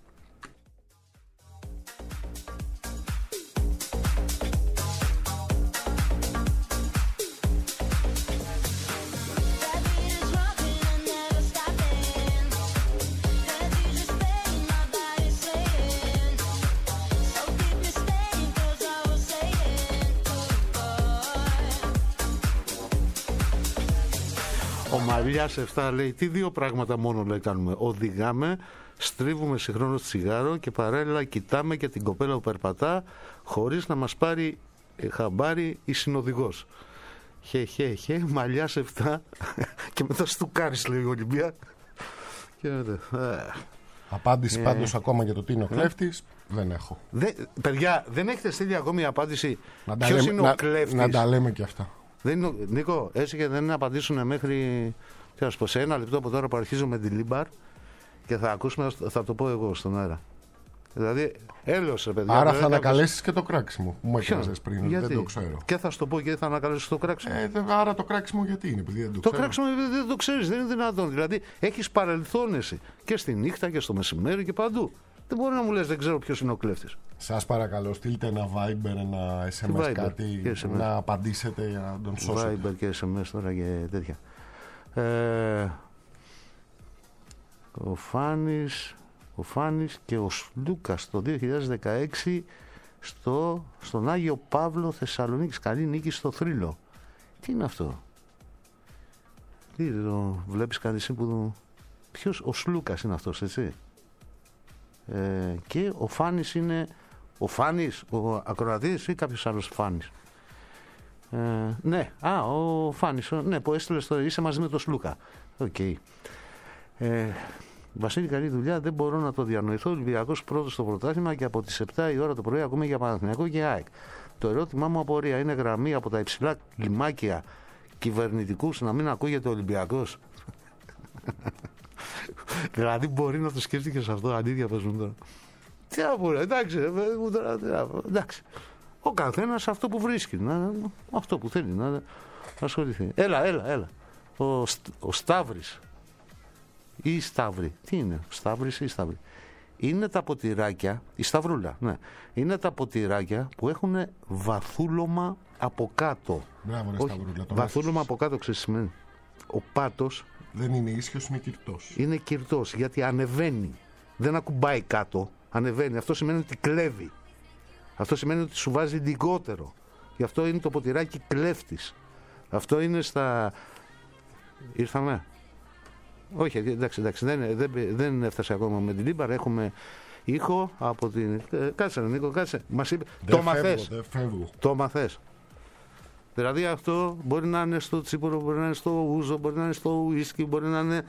Ο Μαριάς 7 λέει: τι δύο πράγματα μόνο λέει κάνουμε? Οδηγάμε, στρίβουμε συγχρόνω τσιγάρο και παράλληλα κοιτάμε και την κοπέλα που περπατά χωρίς να μας πάρει χαμπάρι η συνοδηγός. Μαλλιάς 7 και μετά στουκάρεις, λέει η Ολυμπία. Απάντηση πάντως ακόμα για το τι είναι ο κλέφτης δεν έχω. Παιδιά, δεν έχετε στείλει ακόμη απάντηση ποιος είναι ο κλέφτης? Να τα λέμε και αυτά. Νίκο, έτσι και δεν απαντήσουν μέχρι σε ένα λεπτό από τώρα που αρχίζω με την Λίμπαρ και θα ακούσουμε, θα το πω εγώ στον αέρα. Δηλαδή, έλειωσε, παιδιά. Άρα θα ανακαλέσεις και το κράξιμο που μου έκανες πριν. Γιατί? Δεν το ξέρω. Και θα σου το πω και θα ανακαλέσεις το κράξιμο. Άρα το κράξιμο γιατί είναι, επειδή δεν το ξέρω. Το κράξιμο δεν το ξέρεις, δεν είναι δυνατόν. Δηλαδή, έχεις παρελθόν εσύ και στη νύχτα και στο μεσημέρι και παντού. Δεν μπορεί να μου λες δεν ξέρω ποιος είναι ο κλέφτης. Σας παρακαλώ, στείλτε ένα Viber, ένα SMS, Viber, κάτι να απαντήσετε για να τον σώσετε. Viber και SMS τώρα και τέτοια. Ο Φάνης και ο Σλούκας το 2016 στον Άγιο Παύλο Θεσσαλονίκης. Καλή νίκη στο Θρύλο. Τι είναι αυτό? Τι το βλέπεις κάτι εσύ που... Ποιος? Ο Σλούκας είναι αυτός, έτσι. Και ο Φάνης είναι ο Φάνης, ο ακροατής, ή κάποιος άλλος Φάνης? Ναι, ο Φάνης, ναι, που έστειλε είσαι μαζί με τον Σλούκα. Οκ. Βασίλη, καλή δουλειά. Δεν μπορώ να το διανοηθώ. Ο Ολυμπιακός πρώτος στο πρωτάθλημα και από τις 7 η ώρα το πρωί ακούμε για Παναθηναϊκό και ΑΕΚ. Το ερώτημά μου απορία, είναι γραμμή από τα υψηλά κλιμάκια κυβερνητικούς να μην ακούγεται ο Ολυμπιακός? Δηλαδή μπορεί να το σκέφτηκες αυτό, αντίδια πες μου τώρα. Τι απορία, εντάξει, ο καθένας αυτό που βρίσκει, αυτό που θέλει να ασχοληθεί. Έλα. Ο Σταύρης ή η Σταύρη, τι είναι, Σταύρης ή η Σταύρη? Είναι τα ποτηράκια, η Σταυρούλα, ναι. Είναι τα ποτηράκια που έχουν βαθούλωμα από κάτω. Μπράβο, ρε Σταυρούλα. Βαθούλωμα από κάτω, ξέρεις τι σημαίνει? Ο πάτος δεν είναι ίσιος, είναι κυρτός. Είναι κυρτός γιατί ανεβαίνει. Δεν ακουμπάει κάτω, ανεβαίνει. Αυτό σημαίνει ότι κλέβει. Αυτό σημαίνει ότι σου βάζει λιγότερο. Γι' αυτό είναι το ποτηράκι κλέφτης. Αυτό είναι στα... Ήρθαμε. Όχι, εντάξει, δεν έφτασε ακόμα με την Λίμπαρ. Έχουμε ήχο από την... Κάτσε, Νίκο, κάτσε. Μας είπε... Το μαθές. Δηλαδή αυτό μπορεί να είναι στο τσίπουρο, μπορεί να είναι στο ούζο, μπορεί να είναι στο ουίσκι, μπορεί να είναι...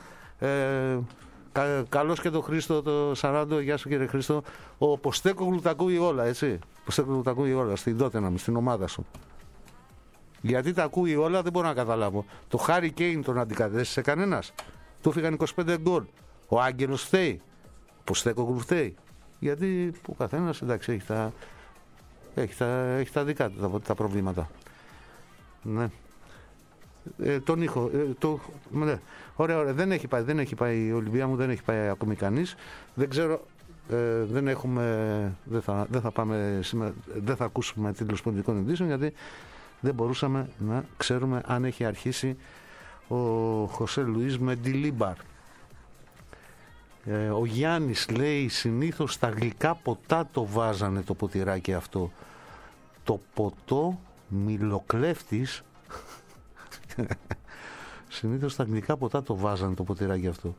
Καλώς και το Χρήστο, το 40, γεια σου κύριε Χρήστο. Ο Ποστέκογλου τα ακούει όλα, έτσι. Ποστέκογλου τα ακούει όλα, στην Τότεναμ, στην ομάδα σου. Γιατί τα ακούει όλα δεν μπορώ να καταλάβω. Το Χάρι Κέιν τον αντικατέστησε κανένας? Του φύγαν 25 γκολ. Ο Άγγελος φταίει. Ο Ποστέκογλου φταίει. Γιατί ο καθένας, εντάξει, έχει τα δικά του τα προβλήματα. Ναι. Τον ήχο. Ναι. Ωραία. Δεν έχει πάει η Ολυμπία μου, δεν έχει πάει ακόμη κανείς. Δεν ξέρω. δεν θα ακούσουμε τίτλους πολιτικών ειδήσεων, γιατί δεν μπορούσαμε να ξέρουμε αν έχει αρχίσει ο Χωσέ Λουίς Μεντιλίμπαρ. Ο Γιάννης λέει, συνήθως στα γλυκά ποτά το βάζανε το ποτηράκι αυτό. Το ποτό μιλοκλέφτης. Συνήθως στα γλυκά ποτά το βάζανε το ποτηράκι αυτό.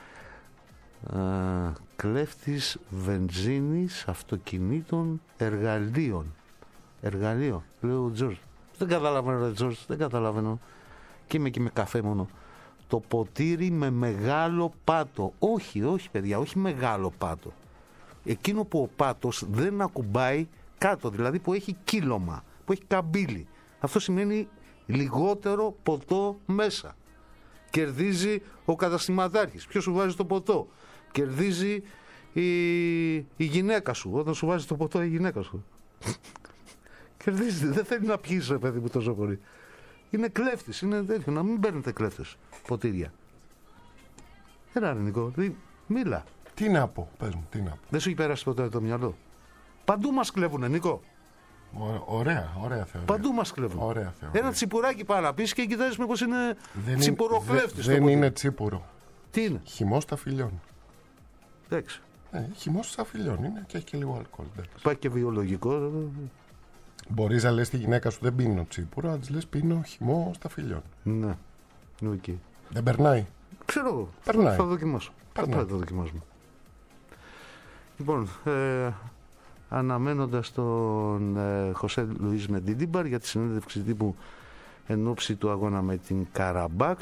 Κλέφτης βενζίνης, αυτοκινήτων, εργαλείων. Εργαλείο, λέει ο Τζορτζ. Δεν καταλαβαίνω, Τζορτζ, δεν καταλαβαίνω. Και είμαι και με καφέ μόνο. Το ποτήρι με μεγάλο πάτο. Όχι παιδιά, όχι μεγάλο πάτο. Εκείνο που ο πάτος δεν ακουμπάει κάτω, δηλαδή που έχει κύλωμα, που έχει καμπύλη. Αυτό σημαίνει λιγότερο ποτό μέσα. Κερδίζει ο καταστηματάρχης. Ποιος σου βάζει το ποτό? Κερδίζει η γυναίκα σου. Όταν σου βάζει το ποτό η γυναίκα σου. Κερδίζει. Δεν θέλει να πιείς, ρε παιδί μου, τόσο πολύ. Είναι κλέφτης. Είναι τέτοιο. Να μην παίρνετε κλέφτες ποτήρια. Έλα, Νικό, μίλα. Τι να πω, πες μου, τι να πω. Δεν σου έχει περάσει ποτέ το μυαλό? Παντού μας κλέβουνε, Νικό. Ωραία θεωρία. Παντού μας κλέβουν. Ωραία θεωρία. Ένα τσιπουράκι πάει να πεις και κοιτάζεις μήπως είναι τσιπουροκλέφτης. Δεν είναι τσίπουρο. Τι είναι? Χυμός σταφυλιών. Εντάξει. Χυμός σταφυλιών είναι και έχει και λίγο αλκοόλ. Υπάρχει και βιολογικό. Μπορείς να λες τη γυναίκα σου δεν πίνω τσίπουρο, να της λες πίνω χυμό σταφυλιών. Ναι. Okay. Δεν περνάει? Ξέρω εγώ. Περνάει. Θα το δοκιμάσω. Θα το δοκιμάσουμε. Λοιπόν, αναμένοντας τον Χωσέ Λουίς Μεντιλίμπαρ για τη συνέντευξη τύπου εν ώψη του αγώνα με την Καραμπάκ.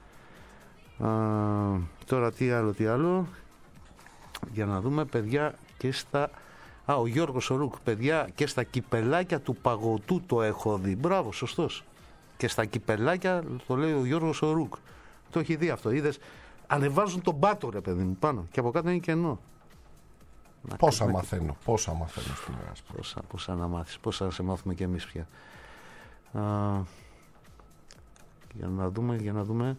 Τώρα τι άλλο για να δούμε, παιδιά, και στα... ο Γιώργος Ορούκ, παιδιά, και στα κυπελάκια του παγωτού το έχω δει. Μπράβο, σωστός. Και στα κυπελάκια το λέει ο Γιώργος Ορούκ. Το έχει δει αυτό, είδες? Ανεβάζουν τον πάτο, ρε παιδί μου, πάνω και από κάτω είναι κενό. Πόσα μαθαίνω στην Ελλάδα. Πόσα να μάθεις, πόσα να σε μάθουμε κι εμείς πια. Για να δούμε.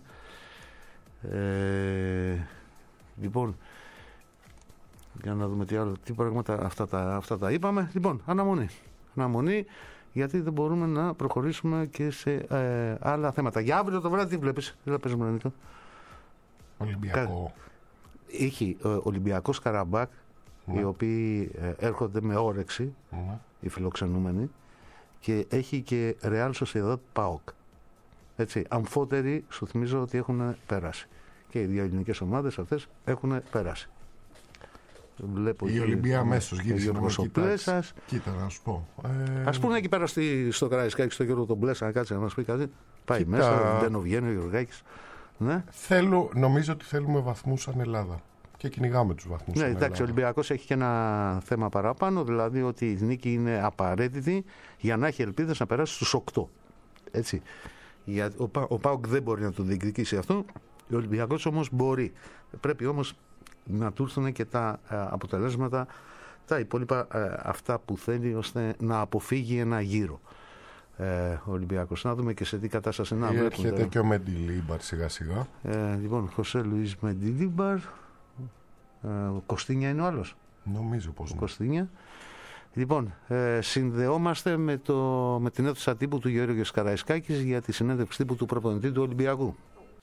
Λοιπόν, για να δούμε τι πράγματα, αυτά τα είπαμε. Λοιπόν, αναμονή, γιατί δεν μπορούμε να προχωρήσουμε και σε άλλα θέματα. Για αύριο το βράδυ τι βλέπεις? Δεν θα παίζουμε, Νίκο. Ολυμπιακό. Είχε Ολυμπιακός Καραμπάκ, οι οποίοι έρχονται με όρεξη, οι φιλοξενούμενοι, και έχει και Real Sociedad PAOK. Έτσι, αμφότεροι, σου θυμίζω ότι έχουν περάσει. Και οι δύο ελληνικές ομάδες αυτές έχουν περάσει. Βλέπω η Ολυμπία αμέσως γύρισε να με κοιτάξει. Κοίτα, να σου πω. Ας πούμε εκεί πέρα στο Καραϊσκάκη, στο Γιώργο τον Πλέσα, να κάτσει να μας πει κάτι. Πάει μέσα, δεν βγαίνει ο Γιωργάκης. Ναι. Νομίζω ότι θέλουμε βαθμούς σαν Ελλάδα. Και κυνηγάμε τους βαθμούς. Ναι, εντάξει, ο Ολυμπιακός έχει και ένα θέμα παραπάνω, δηλαδή ότι η νίκη είναι απαραίτητη για να έχει ελπίδες να περάσει στους 8. Έτσι. Ο ΠΑΟΚ δεν μπορεί να το διεκδικήσει αυτό. Ο Ολυμπιακός όμως μπορεί. Πρέπει όμως να του έρθουν και τα αποτελέσματα, τα υπόλοιπα, αυτά που θέλει, ώστε να αποφύγει ένα γύρο. Ο Ολυμπιακός. Να δούμε και σε τι κατάσταση να βλέπουμε. Έρχεται και ο Μεντιλίμπαρ σιγά σιγά. Λοιπόν, Χωσέ Λουίς Μεντιλίμπαρ. Κωστίνια είναι ο άλλος. Νομίζω πως είναι. Κωστίνια. Λοιπόν, συνδεόμαστε με την αίθουσα τύπου του Γεώργιου Καραϊσκάκης για τη συνέντευξη τύπου του προπονητή του Ολυμπιακού.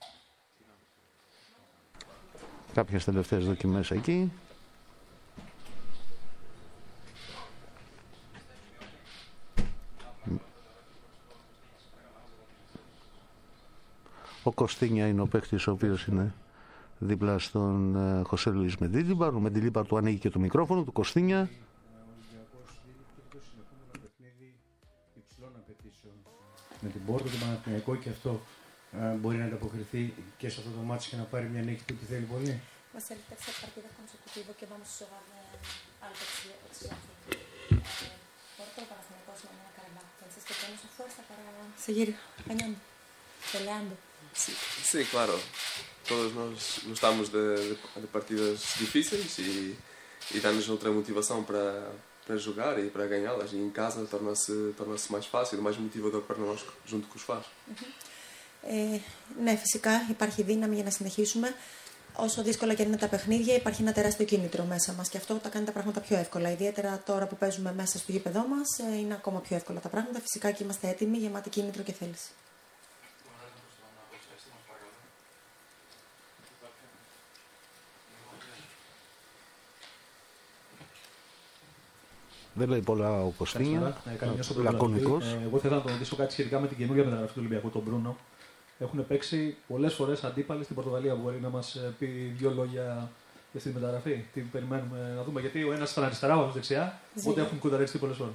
Κάποιες τελευταίες δοκιμές εκεί. Ο Κωστίνια είναι ο παίκτης ο οποίος είναι δίπλα στον Χωσέ Λουίς Μεντιλίμπαρ. Ο Μεντιλίμπαρ του ανοίγει και το μικρόφωνο του Κωστίνια. Με την Πόρτο, τον Παναθηναϊκό, και αυτό μπορεί να ανταποκριθεί και σε αυτό το μάτσο και να πάρει μια νίκη που τη θέλει πολύ. Marcel, tercer partido consecutivo que vamos a jugar al Porto, Panathinaikos, mañana Karabakh. Entonces que tenemos fuerza para seguir ganando, peleando. Sí, claro. Todos nos gostamos de partidas difíceis e dá-nos outra motivação para jogar e para ganhá-las. E em casa torna-se mais fácil, mais motivador para nós junto com os fãs. Ναι, φυσικά υπάρχει δύναμη για να συνεχίσουμε. όσο δύσκολα και είναι τα παιχνίδια, υπάρχει ένα τεράστιο κίνητρο μέσα μας και αυτό τα κάνει τα πράγματα πιο εύκολα. Ιδιαίτερα τώρα που παίζουμε μέσα στο γήπεδό μας, είναι ακόμα πιο εύκολα τα πράγματα. Φυσικά και είμαστε έτοιμοι, γεμάτοι κίνητρο και θέληση. Δεν λέει πολλά ο Κωστίνια. Λακωνικός. Εγώ θέλω να τον ρωτήσω κάτι σχετικά με την καινούργια μεταγραφή του Ολυμπιακού, τον Μπρούνο. Έχουν παίξει πολλές φορές αντίπαλοι στην Πορτογαλία. Μπορεί να μας πει δύο λόγια για αυτή τη μεταγραφή. Τι περιμένουμε να δούμε. Γιατί ο ένας ήταν αριστερά, ο άλλος δεξιά. Οπότε έχουν κουταρευτεί πολλές φορές.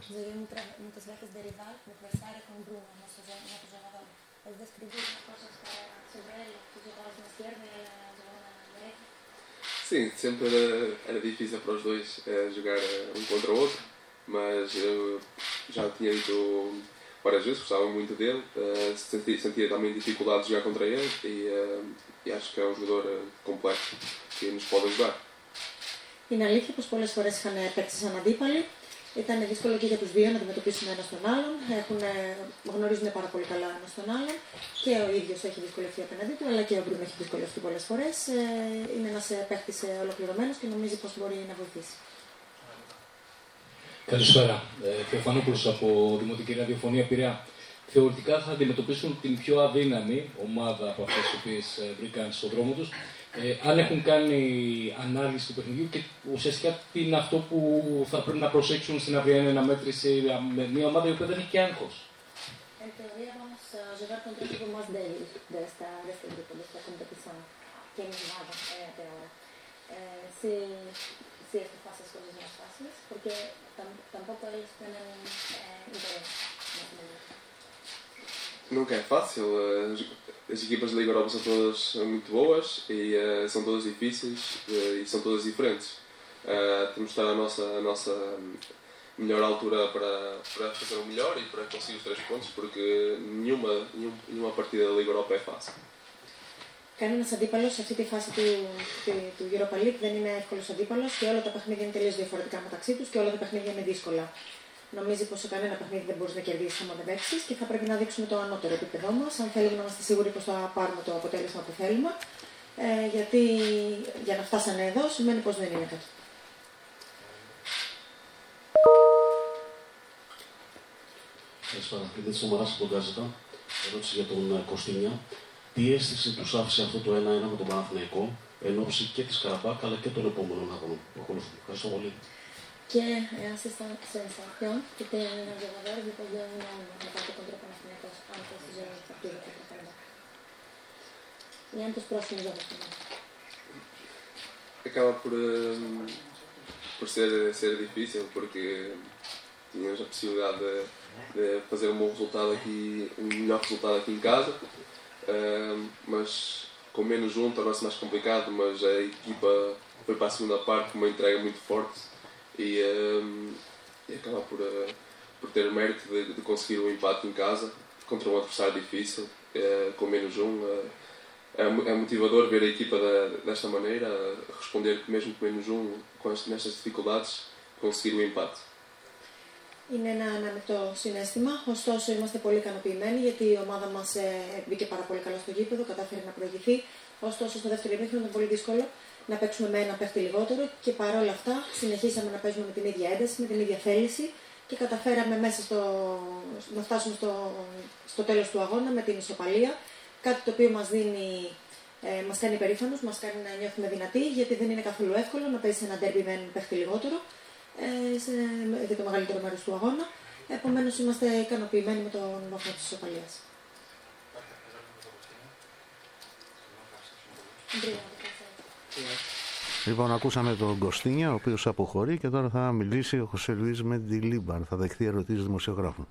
Sim, sempre era difícil para os dois jogar um contra o outro, mas eu já tinha dito várias vezes, gostava muito dele, sentia também dificuldade de jogar contra ele e acho que é um jogador completo que nos pode ajudar. Είναι αλήθεια πως πολλές φορές είχαν παίξει σαν αντίπαλοι. Ήταν δύσκολο και για τους δύο να αντιμετωπίσουν ένας τον άλλον. Γνωρίζουν πάρα πολύ καλά ένας τον άλλον. Και ο ίδιος έχει δυσκολευτεί απέναντί του, αλλά και ο Μπρούνο έχει δυσκολευτεί πολλές φορές. Είναι ένας παίκτης ολοκληρωμένος και νομίζει πως μπορεί να βοηθήσει. Καλησπέρα. Θεοφανόπουλος από Δημοτική Ραδιοφωνία Πειραιά. Θεωρητικά θα αντιμετωπίσουν την πιο αδύναμη ομάδα από αυτές τις οποίες βρήκαν στον δρόμο τους. Αν έχουν κάνει ανάλυση του παιχνιδιού και ουσιαστικά τι είναι αυτό που θα πρέπει να προσέξουν στην αυριανή αναμέτρηση με μια ομάδα η οποία δεν έχει και άγχος. En teoría vamos a jugar contra el equipo más débil de este grupo, de esta competición que hemos jugado hasta ahora. Sí, esto hace las cosas más fáciles, porque tampoco ellos tienen interés. Nunca é fácil. As equipas da Liga Europa são todas muito boas e são todas difíceis e são todas diferentes. Temos de estar à nossa melhor altura para fazer o melhor e para conseguir os 3 pontos, porque nenhuma partida da Liga Europa é fácil. Κανένας αντίπαλος σε αυτή τη φάση του Europa League δεν είναι εύκολος αντίπαλος και όλα τα παιχνίδια είναι τελείως διαφορετικά μεταξύ τους και όλα τα παιχνίδια είναι δύσκολα. Νομίζει πως σε κανένα παιχνίδι δεν μπορείς να κερδίσεις άμα δεν παίξεις και θα πρέπει να δείξουμε το ανώτερο επίπεδό μας, αν θέλουμε να είμαστε σίγουροι πως θα πάρουμε το αποτέλεσμα που θέλουμε. Γιατί για να φτάσανε εδώ σημαίνει πως δεν είναι κάτι. Καλησπέρα. Επειδή της ομάδας από τον Γκάζετα, ερώτηση για τον Κωστίνια. Τι αίσθηση τους άφησε αυτό το 1-1 με τον Παναθηναϊκό εν ώψη και της Καραμπάκ αλλά και των επόμενων αγώνων που ακολουθούν? Ευχαριστώ πολύ. Και esa sensación que tienen los jugadores después de un año de parte contra Panathinaikos antes del partido contra Karabakh y antes próximos jogos também. Acaba por ser difícil porque tínhamos a possibilidade de fazer um bom resultado aqui, um melhor resultado aqui em casa, mas com menos um torna-se mais complicado, mas a equipa foi para a segunda parte com uma entrega muito forte e acaba por ter o mérito de conseguir um empate em casa contra um adversário difícil, com menos um. É motivador ver a equipa desta maneira, responder mesmo com menos um, nestas dificuldades, conseguir o empate. Είναι ένα αναμεικτό συναίσθημα, ωστόσο είμαστε πολύ ικανοποιημένοι γιατί η ομάδα μας μπήκε πάρα πολύ καλά στο γήπεδο, κατάφερε να προηγηθεί. Ωστόσο στο δεύτερο ημίχρονο ήταν πολύ δύσκολο να παίξουμε με ένα παίχτη λιγότερο και παρόλα αυτά συνεχίσαμε να παίζουμε με την ίδια ένταση, με την ίδια θέληση και καταφέραμε μέσα να φτάσουμε στο τέλος του αγώνα με την ισοπαλία. Κάτι το οποίο μας κάνει περήφανος, μας κάνει να νιώθουμε δυνατοί γιατί δεν είναι καθόλου εύκολο να παίζει ένα ντέρμπι με έναν παίχτη λιγότερο. Για το μεγαλύτερο μέρος του αγώνα. Επομένως είμαστε ικανοποιημένοι με τον βαθμό της ισοπαλίας. Λοιπόν, ακούσαμε τον Κωστίνια, ο οποίος αποχωρεί και τώρα θα μιλήσει ο Χωσέ Λουίς με τη Λίμπαρ. Θα δεχτεί ερωτήσεις δημοσιογράφων.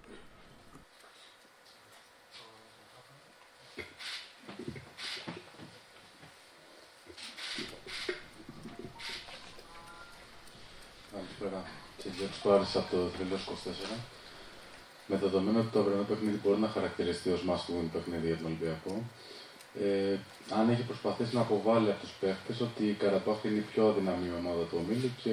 Καλησπέρα. Και Γιώργος Πάρης από το Θρυλός 24. Με δεδομένο ότι το αυριανό παιχνίδι μπορεί να χαρακτηριστεί ως must win παιχνίδι για τον Ολυμπιακό, αν έχει προσπαθήσει να αποβάλει από τους παίχτες ότι η Καραμπάχ είναι η πιο αδυναμή ομάδα του ομίλου και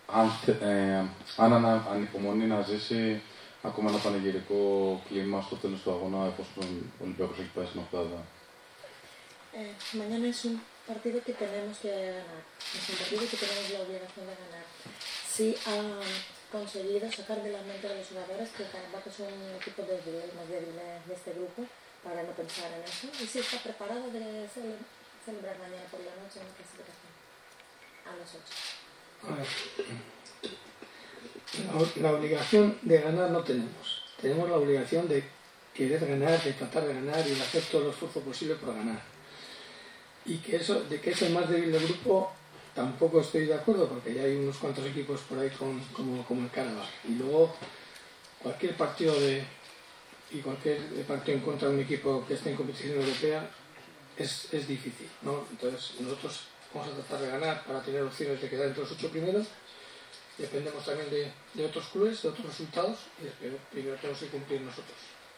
αν ανυπομονεί να ζήσει ακόμα ένα πανηγυρικό κλίμα στο τέλος του αγώνα εφόσον ο Ολυμπιακός έχει πάει στην οκτάδα. Mañana es un partido que tenemos que ganar. Es un partido que tenemos la obligación de ganar. Sí ha conseguido sacar de la mente de los jugadores que Karabakh es un equipo débil, el más débil de este grupo, para no pensar en eso. Y sí está preparado de celebrar mañana por la noche en clasificación. A las 8. La obligación de ganar no tenemos. Tenemos la obligación de querer ganar, de tratar de ganar y de hacer todo el esfuerzo posible por ganar. Y que eso, de que es el más débil del grupo, tampoco estoy de acuerdo, porque ya hay unos cuantos equipos por ahí como el Karabakh. Y luego cualquier partido en contra de un equipo que esté en competición europea es difícil, ¿no? Entonces nosotros vamos a tratar de ganar para tener opciones de quedar entre los 8 primeros. Dependemos también de otros clubes, de otros resultados, y primero tenemos que cumplir nosotros.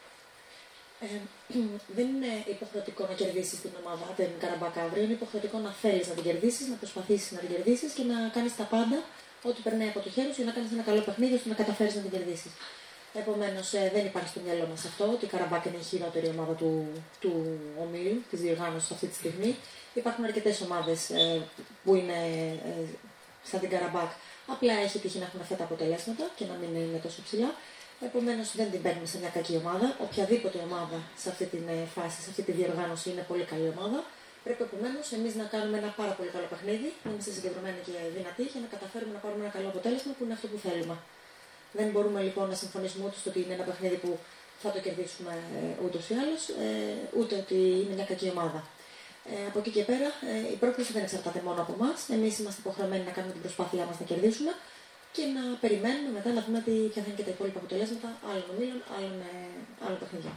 Δεν είναι υποχρεωτικό να κερδίσεις την ομάδα την Καραμπάκ αύριο. Είναι υποχρεωτικό να θέλεις να την κερδίσεις, να προσπαθήσεις να την κερδίσεις και να κάνεις τα πάντα ό,τι περνάει από το χέρι σου για να κάνεις ένα καλό παιχνίδι ώστε να καταφέρεις να την κερδίσεις. Επομένως, δεν υπάρχει στο μυαλό μας αυτό ότι η Καραμπάκ είναι η χειρότερη ομάδα του ομίλου, της διοργάνωσης αυτή τη στιγμή. Υπάρχουν αρκετές ομάδες που είναι σαν την Καραμπάκ. Απλά έχει τύχει να έχουν αυτά τα αποτελέσματα και να μην είναι τόσο ψηλά. Επομένως, δεν την παίρνουμε σε μια κακή ομάδα. Οποιαδήποτε ομάδα σε αυτή τη φάση, σε αυτή τη διοργάνωση είναι πολύ καλή ομάδα. Πρέπει επομένως εμείς να κάνουμε ένα πάρα πολύ καλό παιχνίδι, να είμαστε συγκεντρωμένοι και δυνατοί για να καταφέρουμε να πάρουμε ένα καλό αποτέλεσμα που είναι αυτό που θέλουμε. Δεν μπορούμε λοιπόν να συμφωνήσουμε ούτε στο ότι είναι ένα παιχνίδι που θα το κερδίσουμε ούτως ή άλλως, ούτε ότι είναι μια κακή ομάδα. Από εκεί και πέρα η πρόκληση δεν εξαρτάται μόνο από εμάς. Εμείς είμαστε υποχρεωμένοι να κάνουμε την προσπάθειά μας να κερδίσουμε και να περιμένουμε μετά να δούμε ποια θα είναι και τα υπόλοιπα αποτελέσματα άλλων ομίλων, άλλων παιχνιδιών.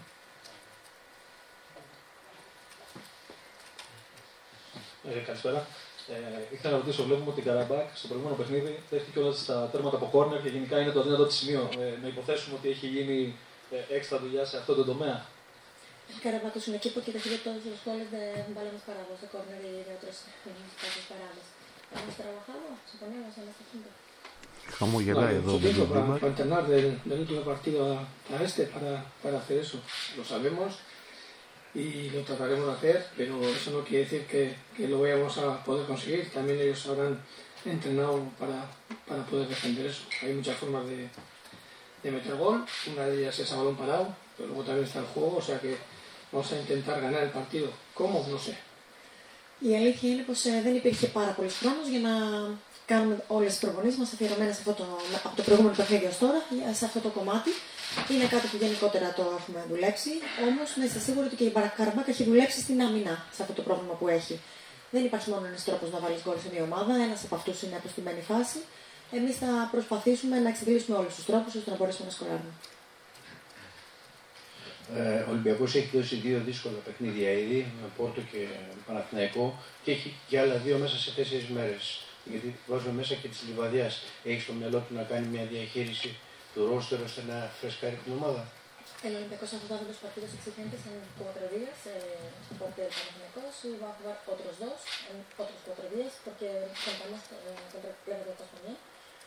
Καλησπέρα. Ήθελα να ρωτήσω, βλέπουμε ότι η Καραμπάκ στο προηγούμενο παιχνίδι δέχτηκε όλα τα τέρματα από κόρνερ και γενικά είναι το αδύνατο της σημείο. Να υποθέσουμε ότι έχει γίνει έξτρα δουλειά σε αυτό το τομέα. El Karabakh es un equipo que recibe todos los goles de balones parados, de córner y de otros espacios parados. Hemos trabajado, suponemos, en este punto. Χαμογελάει εδώ para alternar del último partido a este para hacer eso. Lo sabemos y lo trataremos de hacer, pero eso no quiere decir que lo vayamos a poder conseguir. También ellos habrán entrenado para poder defender eso. Hay muchas formas de meter gol, una de ellas es a balón parado, pero luego también está el juego, o sea que vamos a intentar ganar el partido. ¿Cómo? No sé. Η αλήθεια είναι πως δεν υπήρχε πάρα πολύς χρόνος για να κάνουμε όλες τις προπονήσεις μας αφιερωμένες από το προηγούμενο παιχνίδι ως τώρα, σε αυτό το κομμάτι. Είναι κάτι που γενικότερα το έχουμε δουλέψει, όμως να είστε σίγουροι ότι και η Καραμπάκ έχει δουλέψει στην άμυνα σε αυτό το πρόβλημα που έχει. Δεν υπάρχει μόνο ένας τρόπος να βάλεις γκολ σε μια ομάδα, ένας από αυτούς είναι αποστημένη φάση. Εμείς θα προσπαθήσουμε να εξαντλήσουμε όλους τους τρόπους ώστε να μπορέσουμε να σκοράρουμε. Ο Ολυμπιακός έχει δώσει 2 δύσκολα παιχνίδια ήδη, με Πόρτο και Παναθηναϊκό, και έχει και άλλα 2 μέσα σε 4 μέρες. Γιατί βάζουμε μέσα και της Λιβαδιάς. Έχει στο μυαλό του να κάνει μια διαχείριση του ρόστερ ώστε να φρεσκάρει την ομάδα. El Olympiacos ha jugado 2 partidos exigentes en 4 días, porque el Panathinaikos va a jugar otros 2 en otros 4 días, porque contamos contra el Olympiacos también.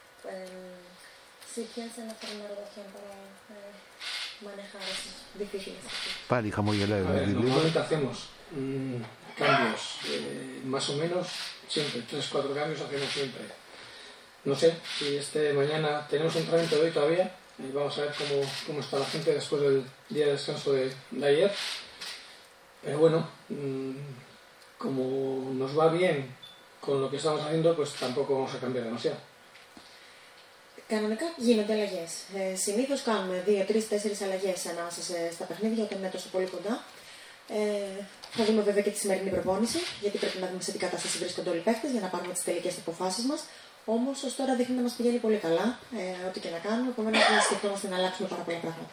Si piensan hacer una rotación para manejar esos difíciles. Πάλι χαμογελάει. Normalmente hacemos cambios, más o menos, siempre, 3-4 cambios hacemos siempre. No sé, si mañana tenemos entrenamiento de hoy todavía, vamos a ver cómo está la gente después del día de descanso de ayer. Pero bueno, como nos va bien con lo que estamos haciendo, pues tampoco vamos a cambiar demasiado. Κανονικά γίνονται αλλαγές. Συνήθως κάνουμε 2, 3, 4 αλλαγές ανάμεσα στα παιχνίδια όταν είναι τόσο πολύ κοντά. Θα δούμε βέβαια και τη σημερινή προπόνηση, γιατί πρέπει να δούμε σε τι κατάσταση βρίσκονται όλοι οι παίκτες για να πάρουμε τις τελικές αποφάσεις μας. Όμως ως τώρα δείχνει να μας πηγαίνει πολύ καλά, ό,τι και να κάνουμε. Επομένως δεν σκεφτόμαστε να αλλάξουμε πάρα πολλά πράγματα.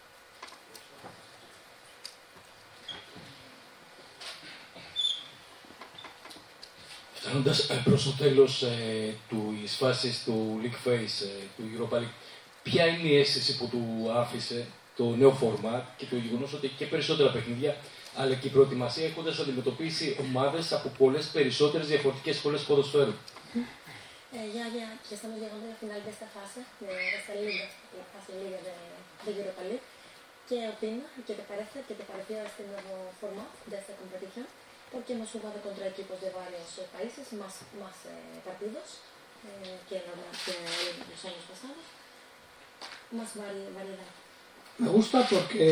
Φτάνοντας προς το τέλος της φάσης του League Phase, του Europa League, ποια είναι η αίσθηση που του άφησε το νέο format και το γεγονός ότι και περισσότερα παιχνίδια, αλλά και η προετοιμασία έχοντας αντιμετωπίσει ομάδες από πολλές περισσότερες διαφορετικές σχολές ποδοσφαίρου? Ya estamos llegando al final de esta fase, de esta liga, la fase liga de Europa League. ¿Qué opina? ¿Qué te parece? ¿Qué te pareció este nuevo formato de esta competición? porque hemos jugado contra equipos de varios países, más partidos que los años pasados, más variedad. Me gusta porque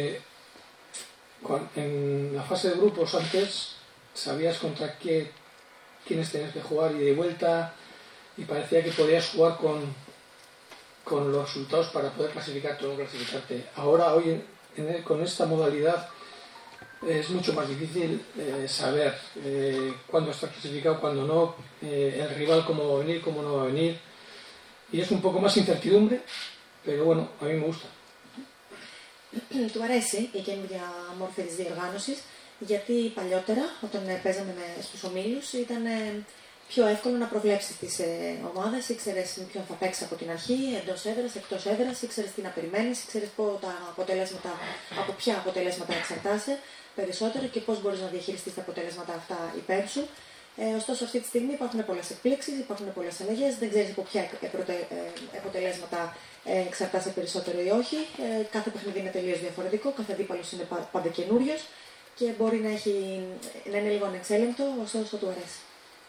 en la fase de grupos antes sabías contra quiénes tenías que jugar y de vuelta, y parecía que podías jugar con los resultados para poder clasificarte o no clasificarte. Ahora, hoy, con esta modalidad, es mucho más difícil saber cuándo estás clasificado, cuándo no, el rival cómo va a venir, cómo no va a venir, y es un poco más incertidumbre, pero bueno, a mí me gusta. Του αρέσει η καινούργια μόρφη της διοργάνωσης, γιατί παλιότερα, όταν παίζαμε στους ομίλους, ήταν πιο εύκολο να προβλέψεις τις ομάδες, ήξερες ποιον θα παίξει από την αρχή, εντός έδρας, εκτός έδρας, ήξερες τι να περιμένεις, ήξερες από ποια αποτελέσματα εξαρτάσαι περισσότερο και πώς μπορείς να διαχειριστείς τα αποτελέσματα αυτά υπέρ σου. Ωστόσο, αυτή τη στιγμή υπάρχουν πολλές εκπλήξεις, υπάρχουν πολλές αλλαγές, δεν ξέρεις από ποια αποτελέσματα εξαρτάσαι περισσότερο ή όχι. Κάθε παιχνίδι είναι τελείως διαφορετικό, κάθε αντίπαλος είναι πάντα καινούριος και μπορεί να είναι λίγο ανεξέλεγκτο, ωστόσο του αρέσει.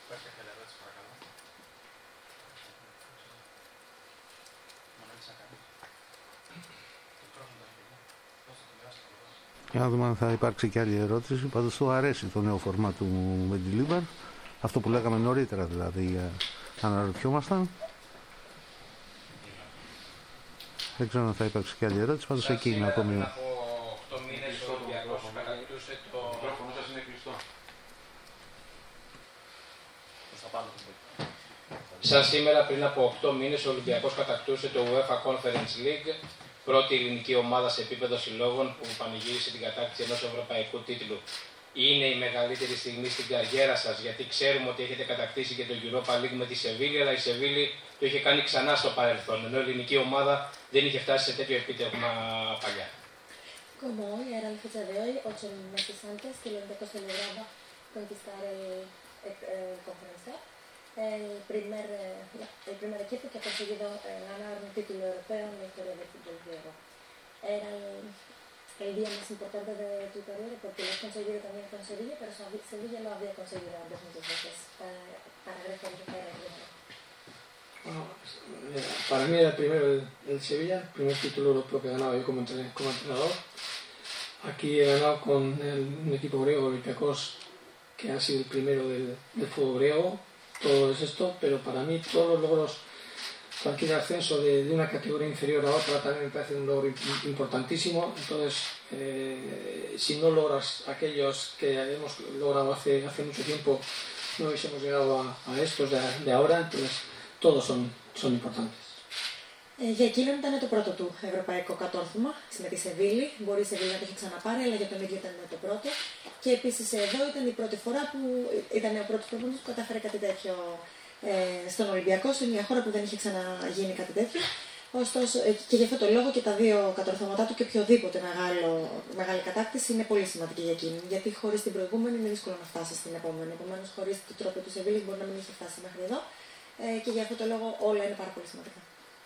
Για να δούμε αν θα υπάρξει και άλλη ερώτηση. Πάντως του αρέσει το νέο φορμά του Mendilibar. Αυτό που λέγαμε νωρίτερα δηλαδή, αναρωτιόμασταν. Δεν ξέρω αν θα υπάρξει και άλλη ερώτηση. Πάντως εκεί είναι ακόμη. Πριν από 8 μήνες ο Ολυμπιακός κατακτούσε το μικρόφωνο σας είναι κλειστό. Σαν σήμερα πριν από 8 μήνες ο Ολυμπιακός κατακτούσε το UEFA Conference League, πρώτη ελληνική ομάδα σε επίπεδο συλλόγων που πανηγύρισε την κατάκτηση ενός ευρωπαϊκού τίτλου. Είναι η μεγαλύτερη στιγμή στην καριέρα σας, γιατί ξέρουμε ότι έχετε κατακτήσει και το Europa League με τη Σεβίλη, αλλά η Σεβίλη το είχε κάνει ξανά στο παρελθόν, ενώ η ελληνική ομάδα δεν είχε φτάσει σε τέτοιο επίτευγμα παλιά. Como hoy era la fecha de hoy, 8 meses antes que el Olympiacos celebraba conquistar el Conference, el primer equipo que ha conseguido ganar un título europeo en la historia del fútbol griego. Era el día más importante de tu carrera porque lo has conseguido también con Sevilla, pero Sevilla lo había conseguido antes muchas veces para referir el primero. Bueno, para mí era primero el Sevilla, el primer título europeo que he ganado yo como entrenador. Aquí he ganado con un equipo griego, el Olympiacos, que ha sido el primero del fútbol griego. Todo es esto, pero para mí todos los logros, cualquier ascenso de una categoría inferior a otra también me parece un logro importantísimo. Entonces, si no logras aquellos que hemos logrado hace mucho tiempo, no hubiésemos llegado a estos de ahora, entonces todos son importantes. Για εκείνον ήταν το πρώτο του ευρωπαϊκό κατόρθωμα με τη Σεβίλη. Μπορεί η Σεβίλη να το έχει ξαναπάρει, αλλά για τον ίδιο ήταν το πρώτο. Και επίσης εδώ ήταν η πρώτη φορά που ήταν ο πρώτος προπονητής που κατάφερε κάτι τέτοιο στον Ολυμπιακό, σε μια χώρα που δεν είχε ξαναγίνει κάτι τέτοιο. Ωστόσο, και γι' αυτό το λόγο και τα δύο κατορθώματά του και οποιοδήποτε μεγάλη κατάκτηση είναι πολύ σημαντική για εκείνη. Γιατί χωρίς την προηγούμενη είναι δύσκολο να φτάσει στην επόμενη. Επομένως, χωρίς τον τρόπο του Σεβίλη μπορεί να μην είχε φτάσει μέχρι εδώ. Και γι' αυτό το λόγο όλα είναι πάρα πολύ σημαντικά.